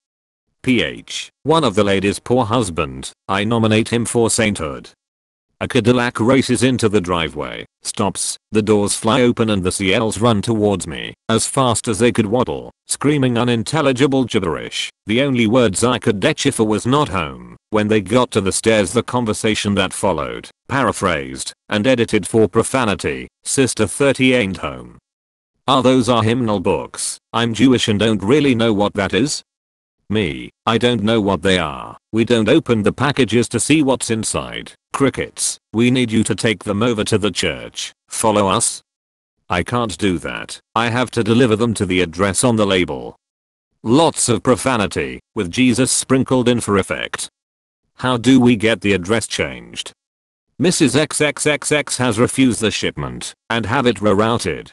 P H, one of the ladies' poor husband, I nominate him for sainthood. A Cadillac races into the driveway, stops, the doors fly open and the C Ls run towards me, as fast as they could waddle, screaming unintelligible gibberish. The only words I could decipher was not home. When they got to the stairs the conversation that followed, paraphrased, and edited for profanity, Sister thirty ain't home. Ah those are hymnal books, I'm Jewish and don't really know what that is. Me, I don't know what they are, we don't open the packages to see what's inside, crickets, we need you to take them over to the church, follow us? I can't do that, I have to deliver them to the address on the label. Lots of profanity, with Jesus sprinkled in for effect. How do we get the address changed? Missus XXXX has refused the shipment and have it rerouted.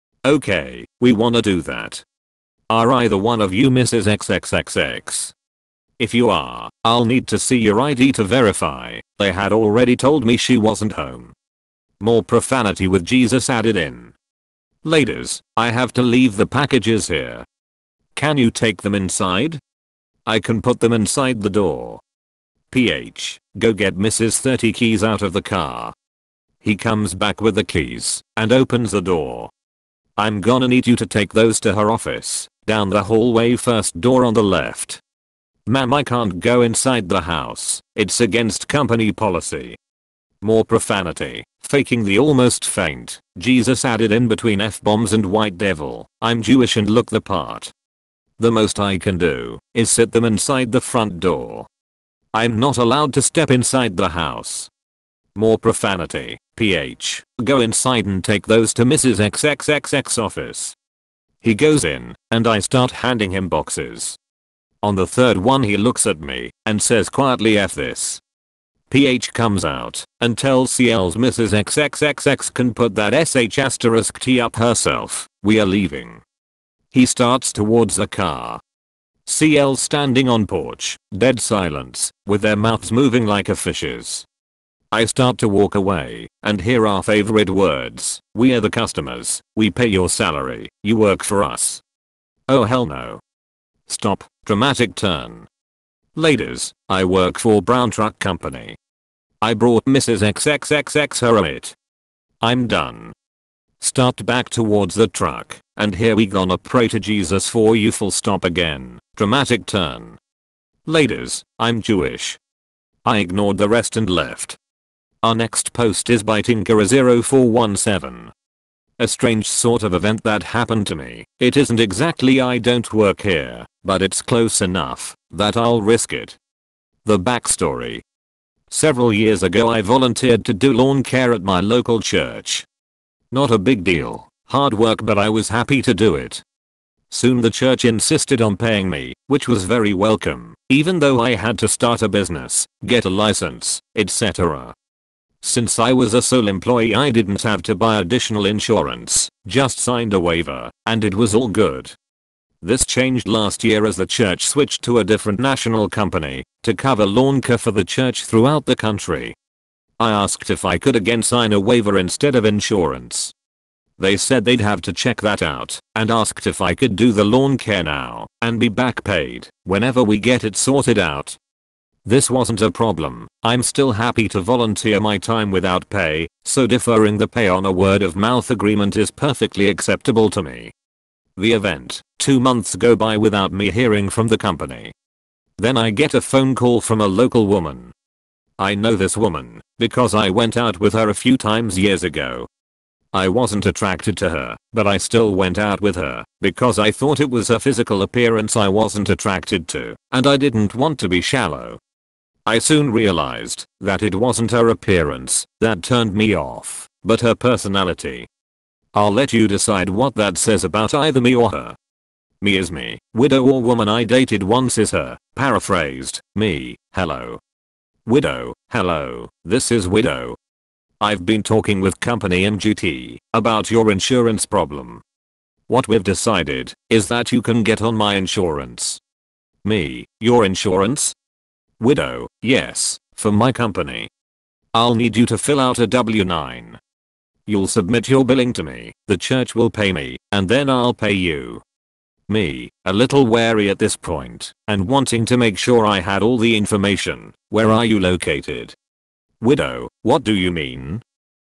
Okay, we wanna do that. Are either one of you Missus XXXX? If you are, I'll need to see your I D to verify. They had already told me she wasn't home. More profanity with Jesus added in. Ladies, I have to leave the packages here. Can you take them inside? I can put them inside the door. P H, go get Missus thirty keys out of the car. He comes back with the keys and opens the door. I'm gonna need you to take those to her office, down the hallway first door on the left. Ma'am, I can't go inside the house, it's against company policy. More profanity, faking the almost faint, Jesus added in between F-bombs and white devil, I'm Jewish and look the part. The most I can do is sit them inside the front door. I'm not allowed to step inside the house. More profanity, P H, go inside and take those to Missus XXXX office. He goes in, and I start handing him boxes. On the third one he looks at me, and says quietly F this. P H comes out, and tells C Ls Missus XXXX can put that S H asterisk T up herself, we are leaving. He starts towards the car. C Ls standing on porch, dead silence, with their mouths moving like a fish's. I start to walk away, and hear our favorite words, we are the customers, we pay your salary, you work for us. Oh hell no. Stop, dramatic turn. Ladies, I work for Brown Truck Company. I brought Missus XXXX her a it. I'm done. Start back towards the truck, and here we gonna pray to Jesus for you full stop again, dramatic turn. Ladies, I'm Jewish. I ignored the rest and left. Our next post is by Tinkera zero four one seven. A strange sort of event that happened to me. It isn't exactly I don't work here, but it's close enough that I'll risk it. The backstory. Several years ago I volunteered to do lawn care at my local church. Not a big deal, hard work, but I was happy to do it. Soon the church insisted on paying me, which was very welcome, even though I had to start a business, get a license, et cetera. Since I was a sole employee, I didn't have to buy additional insurance, just signed a waiver, and it was all good. This changed last year as the church switched to a different national company to cover lawn care for the church throughout the country. I asked if I could again sign a waiver instead of insurance. They said they'd have to check that out and asked if I could do the lawn care now and be back paid whenever we get it sorted out. This wasn't a problem. I'm still happy to volunteer my time without pay, so deferring the pay on a word of mouth agreement is perfectly acceptable to me. The event, two months go by without me hearing from the company. Then I get a phone call from a local woman. I know this woman because I went out with her a few times years ago. I wasn't attracted to her, but I still went out with her because I thought it was her physical appearance I wasn't attracted to, and I didn't want to be shallow. I soon realized that it wasn't her appearance that turned me off, but her personality. I'll let you decide what that says about either me or her. Me is me, widow or woman I dated once is her, paraphrased, me, hello. Widow, hello, this is widow. I've been talking with company M G T about your insurance problem. What we've decided is that you can get on my insurance. Me, your insurance? Widow, yes, for my company. I'll need you to fill out a W nine. You'll submit your billing to me, the church will pay me, and then I'll pay you. Me, a little wary at this point, and wanting to make sure I had all the information. Where are you located? Widow, what do you mean?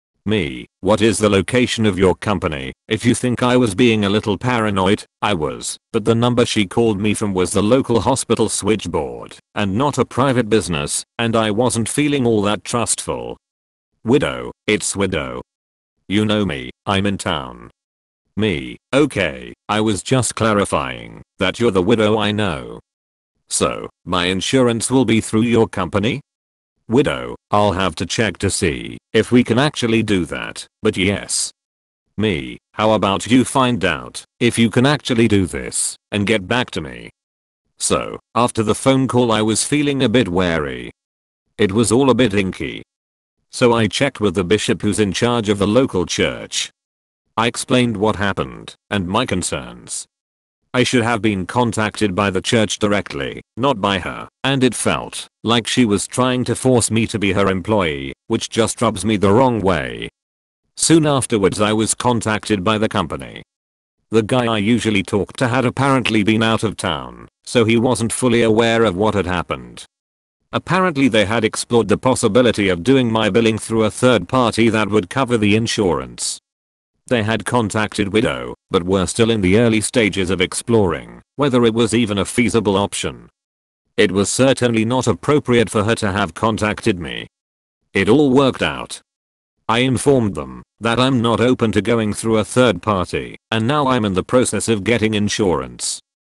Me, what is the location of your company? If you think I was being a little paranoid, I was, but the number she called me from was the local hospital switchboard, and not a private business, and I wasn't feeling all that trustful. Widow, it's widow. You know me, I'm in town. Me, okay, I was just clarifying that you're the widow I know. So, my insurance will be through your company? Widow, I'll have to check to see if we can actually do that, but yes. Me, how about you find out if you can actually do this and get back to me. So, after the phone call I was feeling a bit wary. It was all a bit inky. So I checked with the bishop who's in charge of the local church. I explained what happened and my concerns. I should have been contacted by the church directly, not by her, and it felt like she was trying to force me to be her employee, which just rubs me the wrong way. Soon afterwards I was contacted by the company. The guy I usually talked to had apparently been out of town, so he wasn't fully aware of what had happened. Apparently they had explored the possibility of doing my billing through a third party that would cover the insurance. They had contacted Widow, but were still in the early stages of exploring whether it was even a feasible option. It was certainly not appropriate for her to have contacted me. It all worked out. I informed them that I'm not open to going through a third party, and now I'm in the process of getting insurance.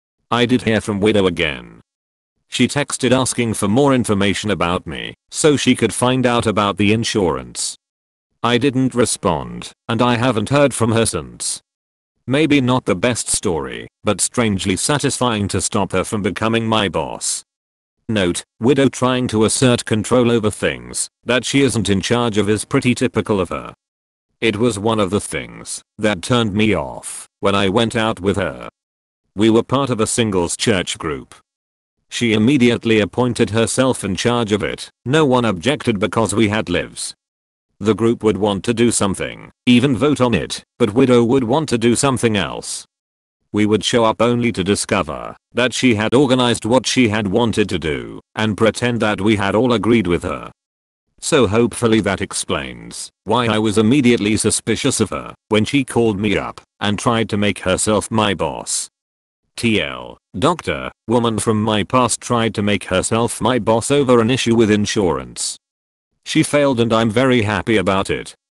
I did hear from Widow again. She texted asking for more information about me so she could find out about the insurance. I didn't respond, and I haven't heard from her since. Maybe not the best story, but strangely satisfying to stop her from becoming my boss. Note, Widow trying to assert control over things that she isn't in charge of is pretty typical of her. It was one of the things that turned me off when I went out with her. We were part of a singles church group. She immediately appointed herself in charge of it. No one objected because we had lives. The group would want to do something, even vote on it, but Widow would want to do something else. We would show up only to discover that she had organized what she had wanted to do and pretend that we had all agreed with her. So hopefully that explains why I was immediately suspicious of her when she called me up and tried to make herself my boss. T L, doctor, woman from my past tried to make herself my boss over an issue with insurance. She failed and I'm very happy about it.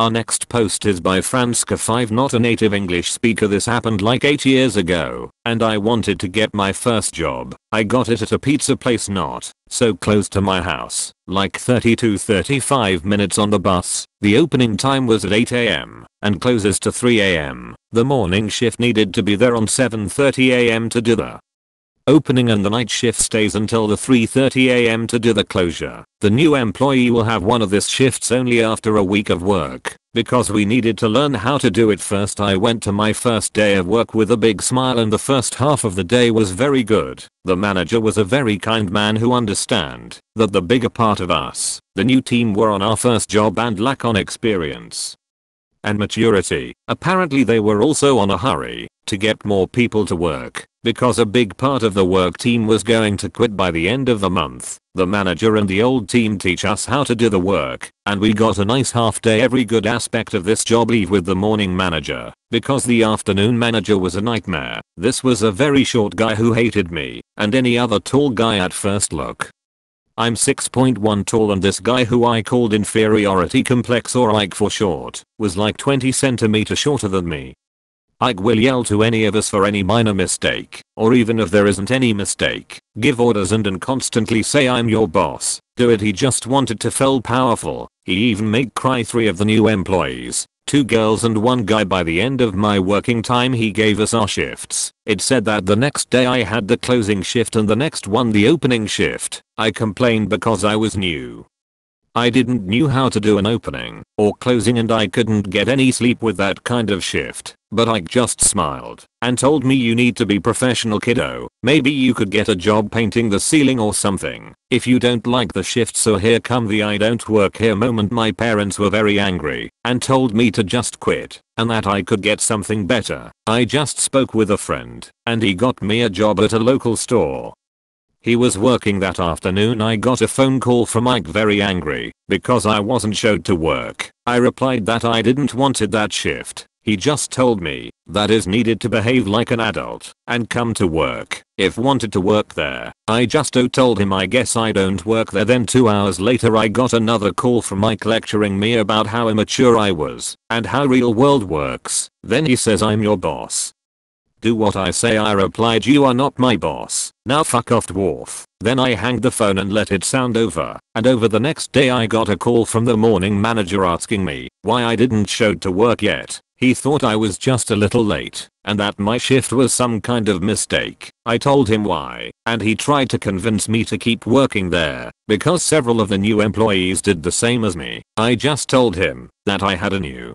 Our next post is by Franska five, not a native English speaker. This happened like eight years ago, and I wanted to get my first job. I got it at a pizza place not so close to my house, like thirty to thirty-five minutes on the bus. The opening time was at eight a m and closes to three a m The morning shift needed to be there on seven thirty a m to do the opening, and the night shift stays until the three thirty a m to do the closure. The new employee will have one of these shifts only after a week of work. Because we needed to learn how to do it first, I went to my first day of work with a big smile, and the first half of the day was very good. The manager was a very kind man who understand that the bigger part of us, the new team, were on our first job and lack on experience and maturity. Apparently they were also on a hurry to get more people to work because a big part of the work team was going to quit by the end of the month. The manager and the old team teach us how to do the work, and we got a nice half day. Every good aspect of this job leave with the morning manager, because the afternoon manager was a nightmare. This was a very short guy who hated me and any other tall guy at first look. I'm six point one tall, and this guy, who I called inferiority complex, or Ike for short, was like twenty centimeters shorter than me. Ike will yell to any of us for any minor mistake, or even if there isn't any mistake, give orders and, and constantly say, "I'm your boss, do it." He just wanted to feel powerful. He even made cry three of the new employees, two girls and one guy. By the end of my working time he gave us our shifts. It said that the next day I had the closing shift and the next one the opening shift. I complained because I was new. I didn't knew how to do an opening or closing, and I couldn't get any sleep with that kind of shift. But I just smiled and told me, "You need to be professional, kiddo. Maybe you could get a job painting the ceiling or something if you don't like the shift." So here come the "I don't work here" moment. My parents were very angry and told me to just quit and that I could get something better. I just spoke with a friend and he got me a job at a local store. He was working that afternoon. I got a phone call from Ike, very angry because I wasn't showed to work. I replied that I didn't wanted that shift. He just told me that is needed to behave like an adult and come to work if wanted to work there. I just told him I guess I don't work there. Then two hours later I got another call from Mike lecturing me about how immature I was and how real world works. Then he says, "I'm your boss. Do what I say." I replied, "You are not my boss. Now fuck off, dwarf." Then I hanged the phone and let it sound over. And over the next day I got a call from the morning manager asking me why I didn't show to work yet. He thought I was just a little late and that my shift was some kind of mistake. I told him why, and he tried to convince me to keep working there because several of the new employees did the same as me. I just told him that I had a new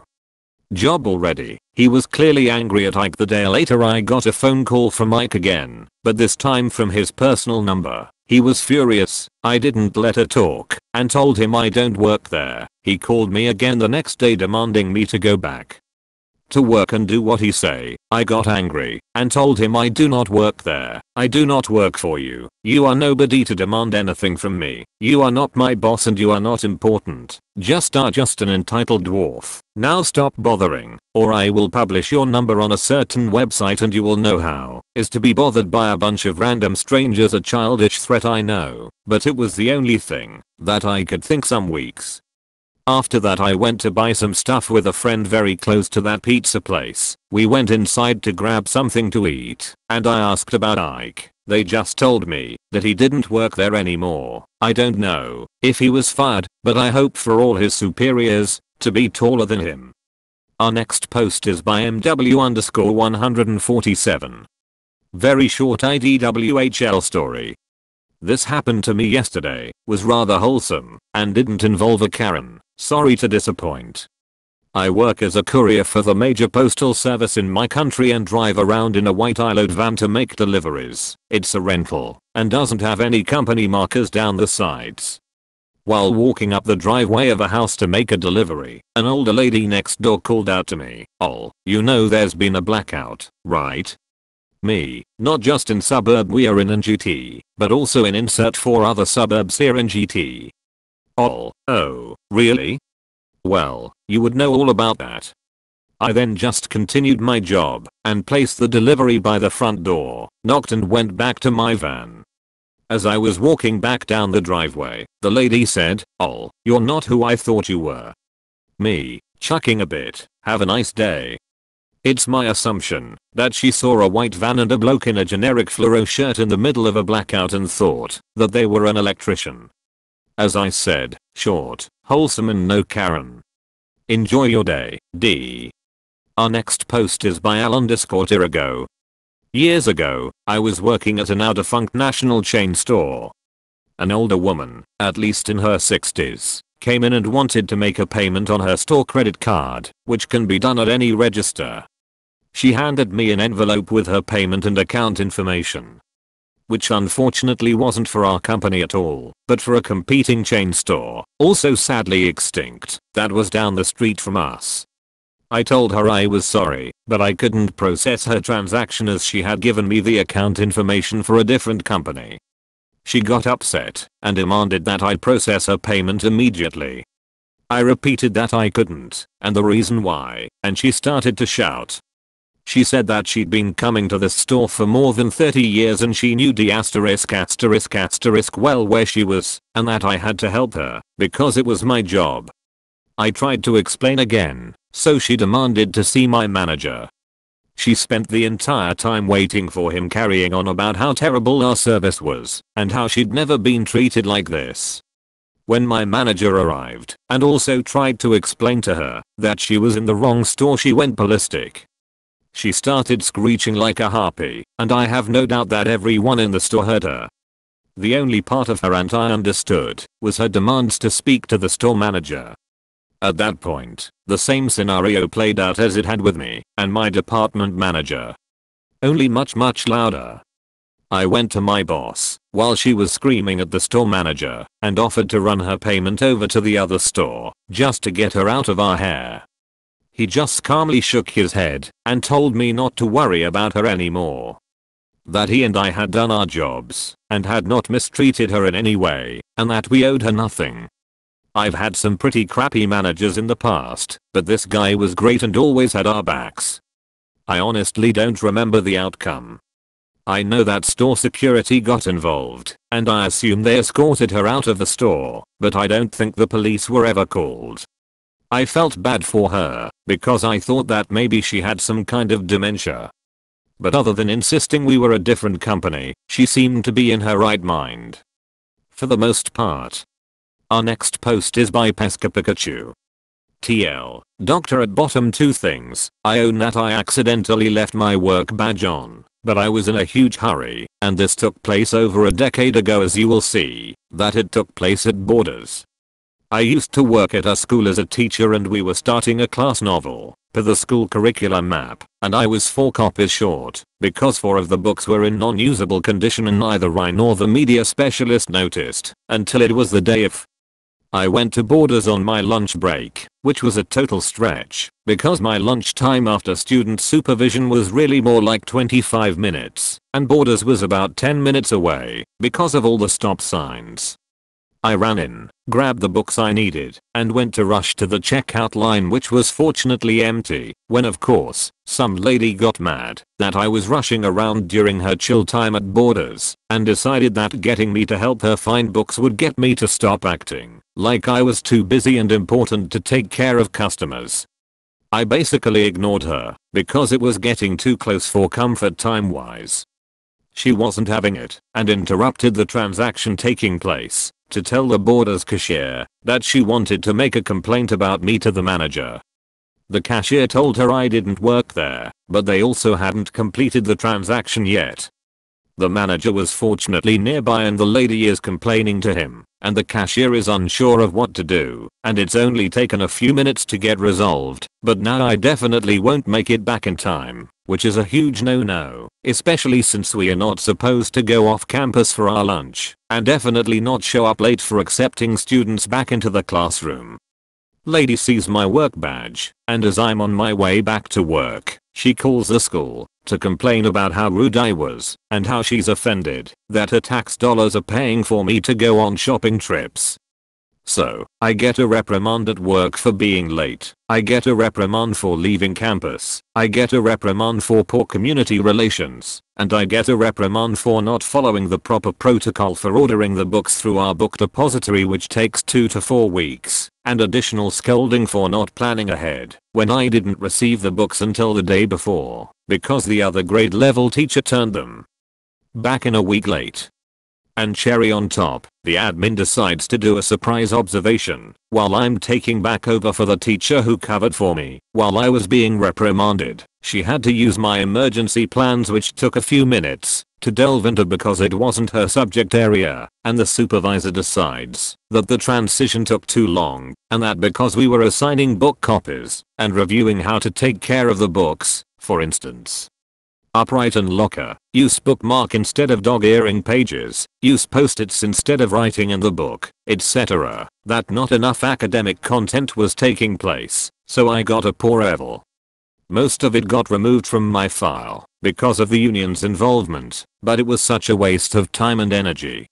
job already. He was clearly angry at Ike. The day later I got a phone call from Ike again, but this time from his personal number. He was furious. I didn't let her talk and told him I don't work there. He called me again the next day demanding me to go back to work and do what he say. I got angry and told him I do not work there. I do not work for you. You are nobody to demand anything from me. You are not my boss and you are not important. Just are just an entitled dwarf. Now stop bothering or I will publish your number on a certain website and you will know how is to be bothered by a bunch of random strangers." A childish threat, I know, but it was the only thing that I could think. Some weeks after that I went to buy some stuff with a friend very close to that pizza place. We went inside to grab something to eat and I asked about Ike. They just told me that he didn't work there anymore. I don't know if he was fired, but I hope for all his superiors to be taller than him. Our next post is by M W underscore one forty-seven. Very short I D W H L story. This happened to me yesterday, was rather wholesome, and didn't involve a Karen. Sorry to disappoint. I work as a courier for the major postal service in my country and drive around in a white I-load van to make deliveries. It's a rental and doesn't have any company markers down the sides. While walking up the driveway of a house to make a delivery, an older lady next door called out to me, "Oh, you know there's been a blackout, right?" Me, not just in suburb we are in N G T, but also in insert four other suburbs here in G T. Oh, oh, really? Well, you would know all about that. I then just continued my job and placed the delivery by the front door, knocked and went back to my van. As I was walking back down the driveway, the lady said, "Oh, you're not who I thought you were." Me, Chucking a bit. Have a nice day. It's my assumption that she saw a white van and a bloke in a generic fluoro shirt in the middle of a blackout and thought that they were an electrician. As I said, short, wholesome and no Karen. Enjoy your day, D. Our next post is by Al underscore Tirago. Years ago, I was working at a now defunct national chain store. An older woman, at least in her sixties, came in and wanted to make a payment on her store credit card, which can be done at any register. She handed me an envelope with her payment and account information, which unfortunately wasn't for our company at all, but for a competing chain store, also sadly extinct, that was down the street from us. I told her I was sorry, but I couldn't process her transaction as she had given me the account information for a different company. She got upset and demanded that I process her payment immediately. I repeated that I couldn't, and the reason why, and she started to shout. She said that she'd been coming to this store for more than thirty years and she knew D asterisk asterisk asterisk well where she was, and that I had to help her, because it was my job. I tried to explain again, so she demanded to see my manager. She spent the entire time waiting for him, carrying on about how terrible our service was, and how she'd never been treated like this. When my manager arrived, and also tried to explain to her that she was in the wrong store, she went ballistic. She started screeching like a harpy, and I have no doubt that everyone in the store heard her. The only part of her rant I understood was her demands to speak to the store manager. At that point, the same scenario played out as it had with me and my department manager. Only much much louder. I went to my boss while she was screaming at the store manager and offered to run her payment over to the other store just to get her out of our hair. He just calmly shook his head and told me not to worry about her anymore. That he and I had done our jobs and had not mistreated her in any way, and that we owed her nothing. I've had some pretty crappy managers in the past, but this guy was great and always had our backs. I honestly don't remember the outcome. I know that store security got involved, and I assume they escorted her out of the store, but I don't think the police were ever called. I felt bad for her, because I thought that maybe she had some kind of dementia. But other than insisting we were a different company, she seemed to be in her right mind. For the most part. Our next post is by Pesca Pikachu. T L, doctor at bottom. Two things. I own that I accidentally left my work badge on, but I was in a huge hurry, and this took place over a decade ago, as you will see, that it took place at Borders. I used to work at a school as a teacher and we were starting a class novel per the school curriculum map, and I was four copies short because four of the books were in non-usable condition and neither I nor the media specialist noticed until it was the day of. I went to Borders on my lunch break, which was a total stretch because my lunch time after student supervision was really more like twenty-five minutes and Borders was about ten minutes away because of all the stop signs. I ran in, grabbed the books I needed, and went to rush to the checkout line, which was fortunately empty, when of course, some lady got mad that I was rushing around during her chill time at Borders, and decided that getting me to help her find books would get me to stop acting like I was too busy and important to take care of customers. I basically ignored her, because it was getting too close for comfort time wise. She wasn't having it, and interrupted the transaction taking place to tell the Borders cashier that she wanted to make a complaint about me to the manager. The cashier told her I didn't work there, but they also hadn't completed the transaction yet. The manager was fortunately nearby and the lady is complaining to him, and the cashier is unsure of what to do, and it's only taken a few minutes to get resolved, but now I definitely won't make it back in time, which is a huge no-no, especially since we are not supposed to go off campus for our lunch, and definitely not show up late for accepting students back into the classroom. Lady sees my work badge, and as I'm on my way back to work, she calls the school to complain about how rude I was and how she's offended that her tax dollars are paying for me to go on shopping trips. So, I get a reprimand at work for being late. I get a reprimand for leaving campus. I get a reprimand for poor community relations. And I get a reprimand for not following the proper protocol for ordering the books through our book depository, which takes two to four weeks. And additional scolding for not planning ahead when I didn't receive the books until the day before because the other grade level teacher turned them back in a week late. And cherry on top, the admin decides to do a surprise observation while I'm taking back over for the teacher who covered for me while I was being reprimanded. She had to use my emergency plans, which took a few minutes to delve into because it wasn't her subject area, and the supervisor decides that the transition took too long and that because we were assigning book copies and reviewing how to take care of the books, for instance, upright and locker, use bookmark instead of dog-earing pages, use post-its instead of writing in the book, et cetera, that not enough academic content was taking place, so I got a poor level. Most of it got removed from my file because of the union's involvement, but it was such a waste of time and energy.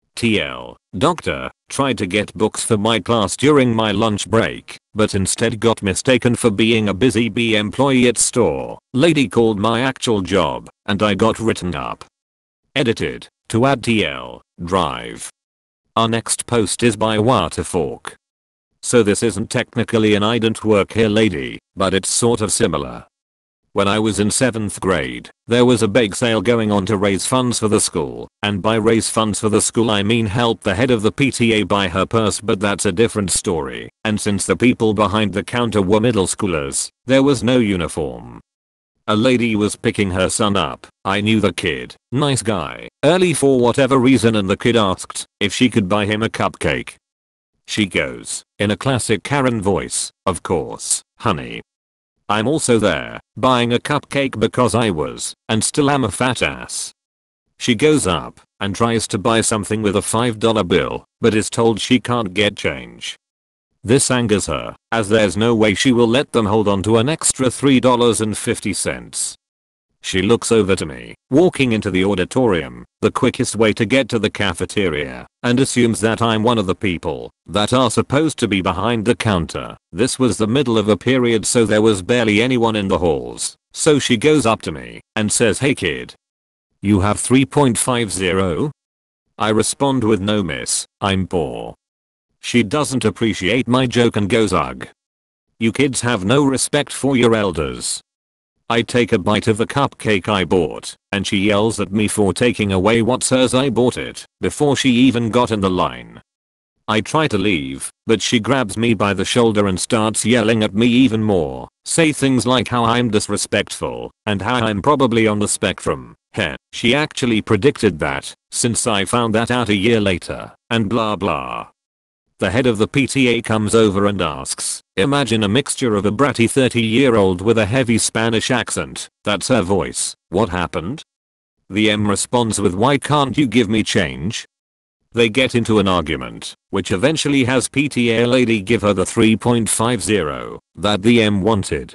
T L, doctor, tried to get books for my class during my lunch break, but instead got mistaken for being a busy bee employee at store. Lady called my actual job, and I got written up. Edited, to add T L, drive. Our next post is by Waterfork. So this isn't technically an I don't work here lady, but it's sort of similar. When I was in seventh grade, there was a bake sale going on to raise funds for the school, and by raise funds for the school I mean help the head of the P T A buy her purse, but that's a different story, and since the people behind the counter were middle schoolers, there was no uniform. A lady was picking her son up. I knew the kid, nice guy, early for whatever reason, and the kid asked if she could buy him a cupcake. She goes, in a classic Karen voice, of course, honey. I'm also there, buying a cupcake because I was, and still am, a fat ass. She goes up and tries to buy something with a five dollar bill, but is told she can't get change. This angers her, as there's no way she will let them hold on to an extra three dollars and fifty cents. She looks over to me, walking into the auditorium, the quickest way to get to the cafeteria, and assumes that I'm one of the people that are supposed to be behind the counter. This was the middle of a period, so there was barely anyone in the halls, so she goes up to me and says, "Hey kid, you have three point five zero?" I respond with, "No miss, I'm poor." She doesn't appreciate my joke and goes, "Ugh. You kids have no respect for your elders." I take a bite of the cupcake I bought, and she yells at me for taking away what's hers. I bought it before she even got in the line. I try to leave, but she grabs me by the shoulder and starts yelling at me even more, say things like how I'm disrespectful, and how I'm probably on the spectrum. Heh, she actually predicted that, since I found that out a year later, and blah blah. The head of the P T A comes over and asks, imagine a mixture of a bratty thirty year old with a heavy Spanish accent, that's her voice, what happened? The M responds with, why can't you give me change? They get into an argument, which eventually has P T A lady give her the three point five zero that the M wanted.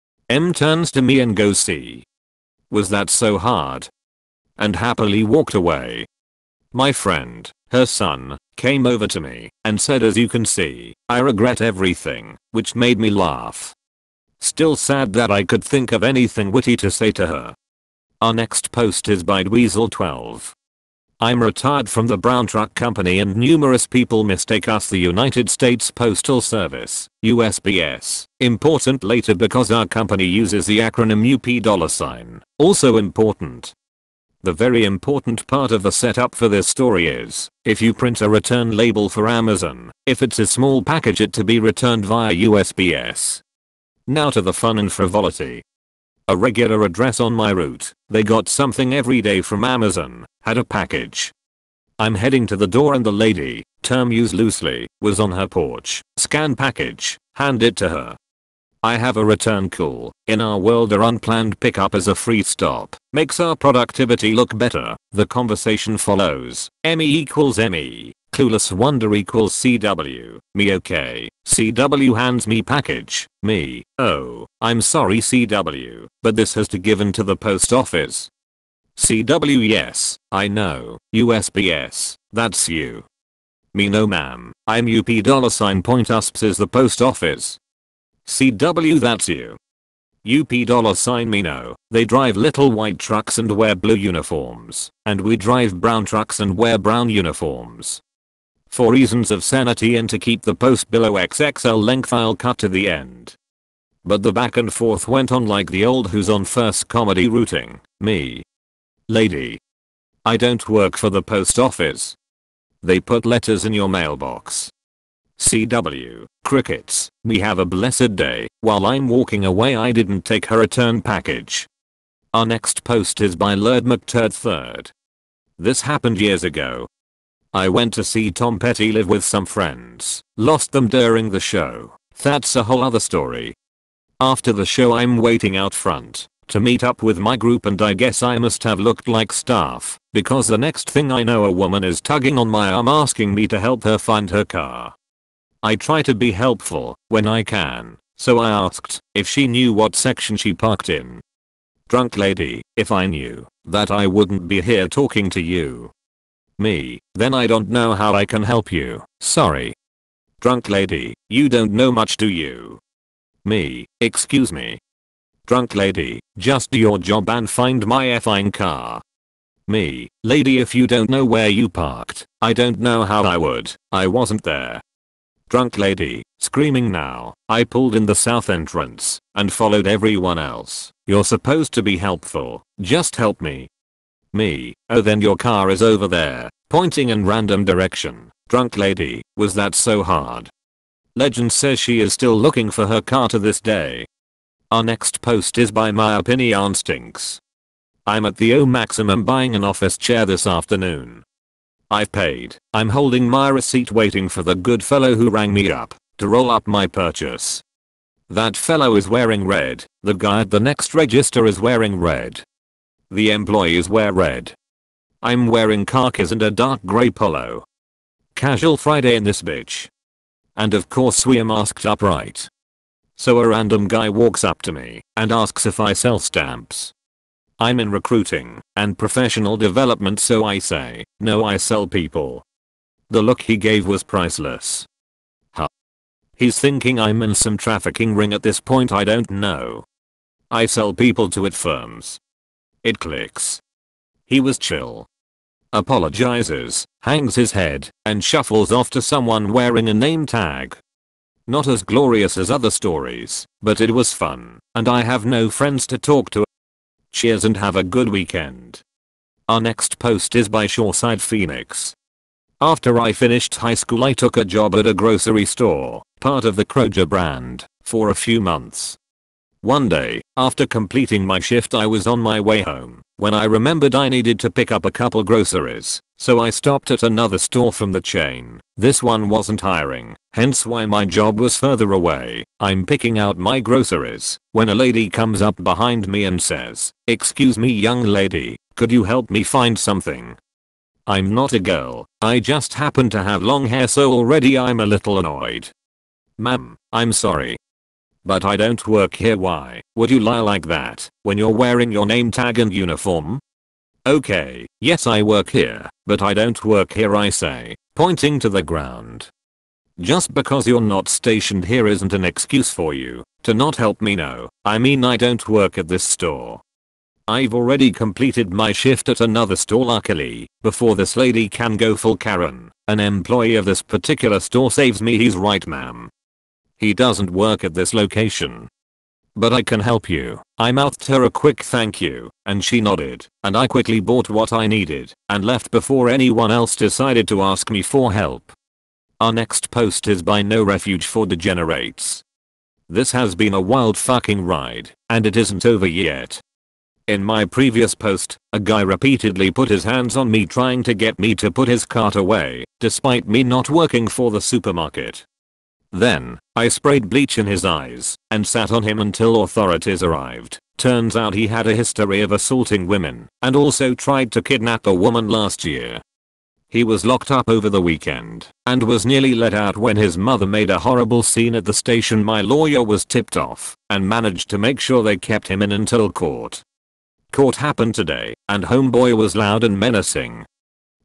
M turns to me and goes, see? Was that so hard? And happily walked away. My friend, her son, came over to me and said, as you can see, I regret everything, which made me laugh. Still sad that I could think of anything witty to say to her. Our next post is by Dweezil twelve. I'm retired from the Brown Truck Company and numerous people mistake us the United States Postal Service, U S P S. Important later because our company uses the acronym U P dollar sign. Also important. The very important part of the setup for this story is, if you print a return label for Amazon, if it's a small package it to be returned via U S P S. Now to the fun and frivolity. A regular address on my route, they got something every day from Amazon, had a package. I'm heading to the door and the lady, term used loosely, was on her porch. Scan package, hand it to her. I have a return call. In our world, a unplanned pickup is a free stop. Makes our productivity look better. The conversation follows. Me equals me. Clueless wonder equals C W. Me okay. C W hands me package. Me, oh, I'm sorry C W, but this has to given to the post office. C W yes, I know. U S P S, that's you. Me no ma'am, I'm U P dollar sign point usps is the post office. C W that's you. U P dollar sign me no, they drive little white trucks and wear blue uniforms, and we drive brown trucks and wear brown uniforms. For reasons of sanity and to keep the post below X X L length I'll cut to the end. But the back and forth went on like the old Who's on First comedy routing. Me. Lady. I don't work for the post office. They put letters in your mailbox. C W. Crickets. Me have a blessed day. While I'm walking away I didn't take her return package. Our next post is by Lerd McTurd third. This happened years ago. I went to see Tom Petty live with some friends. Lost them during the show. That's a whole other story. After the show I'm waiting out front to meet up with my group and I guess I must have looked like staff because the next thing I know a woman is tugging on my arm asking me to help her find her car. I try to be helpful when I can, so I asked if she knew what section she parked in. Drunk lady, if I knew that I wouldn't be here talking to you. Me, then I don't know how I can help you, sorry. Drunk lady, you don't know much do you? Me, excuse me. Drunk lady, just do your job and find my effing car. Me, lady if you don't know where you parked, I don't know how I would, I wasn't there. Drunk lady, screaming now, I pulled in the south entrance and followed everyone else. You're supposed to be helpful, just help me. Me, oh then your car is over there, pointing in random direction. Drunk lady, was that so hard? Legend says she is still looking for her car to this day. Our next post is by My Opinion Stinks. I'm at the O Maximum buying an office chair this afternoon. I've paid. I'm holding my receipt waiting for the good fellow who rang me up to roll up my purchase. That fellow is wearing red. The guy at the next register is wearing red. The employees wear red. I'm wearing khakis and a dark grey polo. Casual Friday in this bitch. And of course we are masked up right. So a random guy walks up to me and asks if I sell stamps. I'm in recruiting and professional development so I say, no I sell people. The look he gave was priceless. Huh. He's thinking I'm in some trafficking ring at this point I don't know. I sell people to it firms. It clicks. He was chill. Apologizes, hangs his head, and shuffles off to someone wearing a name tag. Not as glorious as other stories, but it was fun, and I have no friends to talk to. Cheers and have a good weekend. Our next post is by Shoreside Phoenix. After I finished high school I took a job at a grocery store, part of the Kroger brand, for a few months. One day, after completing my shift I was on my way home, when I remembered I needed to pick up a couple groceries, so I stopped at another store from the chain. This one wasn't hiring, hence why my job was further away. I'm picking out my groceries, when a lady comes up behind me and says, "Excuse me young lady, could you help me find something?" I'm not a girl, I just happen to have long hair so already I'm a little annoyed. "Ma'am, I'm sorry, but I don't work here. Why would you lie like that when you're wearing your name tag and uniform?" "Okay, yes I work here, but I don't work here," I say, pointing to the ground. Just because you're not stationed here isn't an excuse for you to not help me. No, I mean I don't work at this store. I've already completed my shift at another store luckily, before this lady can go full Karen. An employee of this particular store saves me. "He's right ma'am. He doesn't work at this location, but I can help you." I mouthed her a quick thank you, and she nodded, and I quickly bought what I needed and left before anyone else decided to ask me for help. Our next post is by No Refuge for Degenerates. This has been a wild fucking ride, and it isn't over yet. In my previous post, a guy repeatedly put his hands on me trying to get me to put his cart away, despite me not working for the supermarket. Then, I sprayed bleach in his eyes and sat on him until authorities arrived. Turns out he had a history of assaulting women and also tried to kidnap a woman last year. He was locked up over the weekend and was nearly let out when his mother made a horrible scene at the station. My lawyer was tipped off and managed to make sure they kept him in until court. Court happened today and homeboy was loud and menacing.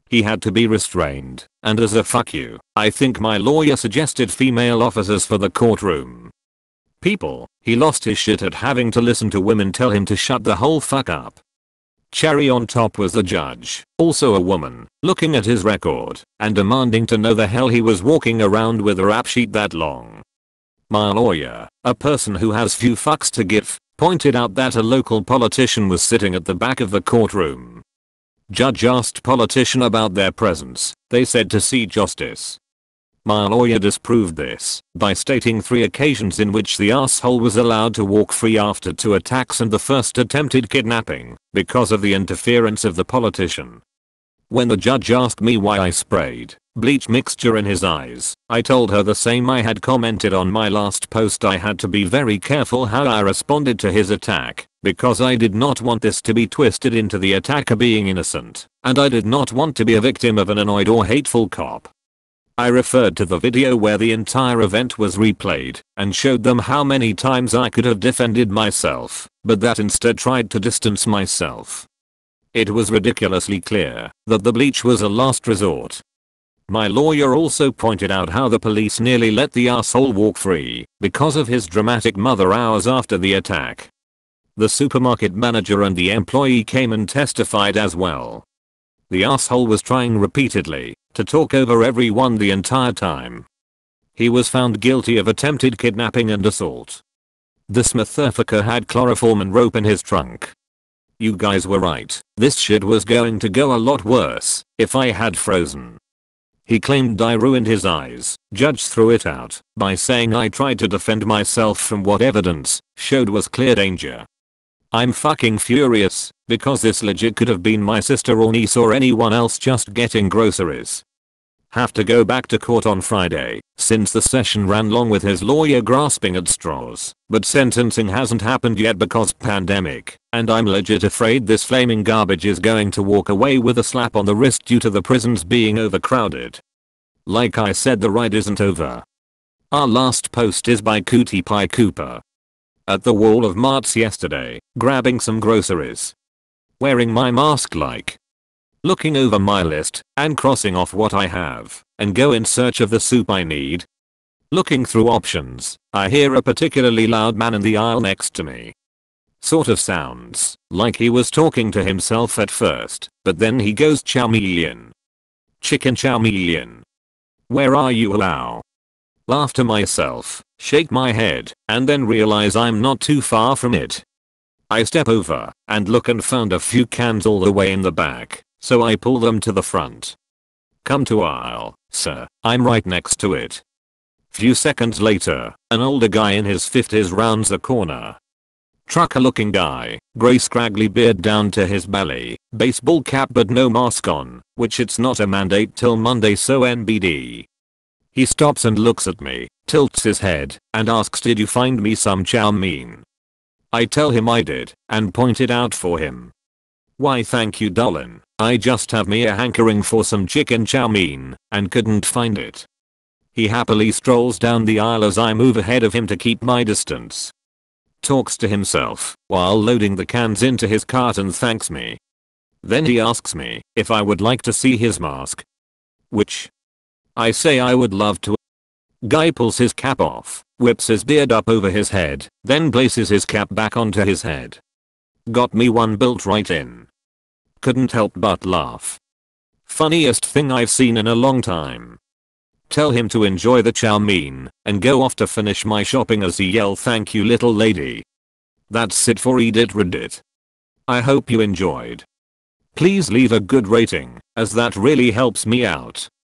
He had to be restrained, and as a fuck you, I think my lawyer suggested female officers for the courtroom. People, he lost his shit at having to listen to women tell him to shut the whole fuck up. Cherry on top was the judge, also a woman, looking at his record and demanding to know the hell he was walking around with a rap sheet that long. My lawyer, a person who has few fucks to give, pointed out that a local politician was sitting at the back of the courtroom. Judge asked politician about their presence. They said to see justice. My lawyer disproved this by stating three occasions in which the asshole was allowed to walk free after two attacks and the first attempted kidnapping because of the interference of the politician. When the judge asked me why I sprayed bleach mixture in his eyes, I told her the same I had commented on my last post. I had to be very careful how I responded to his attack because I did not want this to be twisted into the attacker being innocent, and I did not want to be a victim of an annoyed or hateful cop. I referred to the video where the entire event was replayed and showed them how many times I could have defended myself, but that instead tried to distance myself. It was ridiculously clear that the bleach was a last resort. My lawyer also pointed out how the police nearly let the asshole walk free because of his dramatic mother hours after the attack. The supermarket manager and the employee came and testified as well. The asshole was trying repeatedly to talk over everyone the entire time. He was found guilty of attempted kidnapping and assault. This motherfucker had chloroform and rope in his trunk. You guys were right, this shit was going to go a lot worse if I had frozen. He claimed I ruined his eyes. Judge threw it out by saying I tried to defend myself from what evidence showed was clear danger. I'm fucking furious because this legit could have been my sister or niece or anyone else just getting groceries. Have to go back to court on Friday since the session ran long with his lawyer grasping at straws, but sentencing hasn't happened yet because pandemic, and I'm legit afraid this flaming garbage is going to walk away with a slap on the wrist due to the prisons being overcrowded. Like I said, the ride isn't over. Our last post is by Cootie Pie Cooper. At the Wall of Marts yesterday, grabbing some groceries. Wearing my mask like. Looking over my list and crossing off what I have and go in search of the soup I need. Looking through options, I hear a particularly loud man in the aisle next to me. Sort of sounds like he was talking to himself at first, but then he goes chow mein. Chicken chow mein. Where are you allow? Laugh to myself, shake my head, and then realize I'm not too far from it. I step over and look and found a few cans all the way in the back, so I pull them to the front. Come to aisle, sir, I'm right next to it. Few seconds later, an older guy in his fifties rounds the corner. Trucker looking guy, grey scraggly beard down to his belly, baseball cap but no mask on, which it's not a mandate till Monday so N B D. He stops and looks at me, tilts his head, and asks, did you find me some chow mein? I tell him I did, and point it out for him. Why thank you darlin', I just have me a hankering for some chicken chow mein, and couldn't find it. He happily strolls down the aisle as I move ahead of him to keep my distance. Talks to himself while loading the cans into his cart and thanks me. Then he asks me if I would like to see his mask. Which I say I would love to. Guy pulls his cap off, whips his beard up over his head, then places his cap back onto his head. Got me one built right in. Couldn't help but laugh. Funniest thing I've seen in a long time. Tell him to enjoy the chow mein and go off to finish my shopping as he yell thank you little lady. That's it for Edit Reddit. I hope you enjoyed. Please leave a good rating as that really helps me out.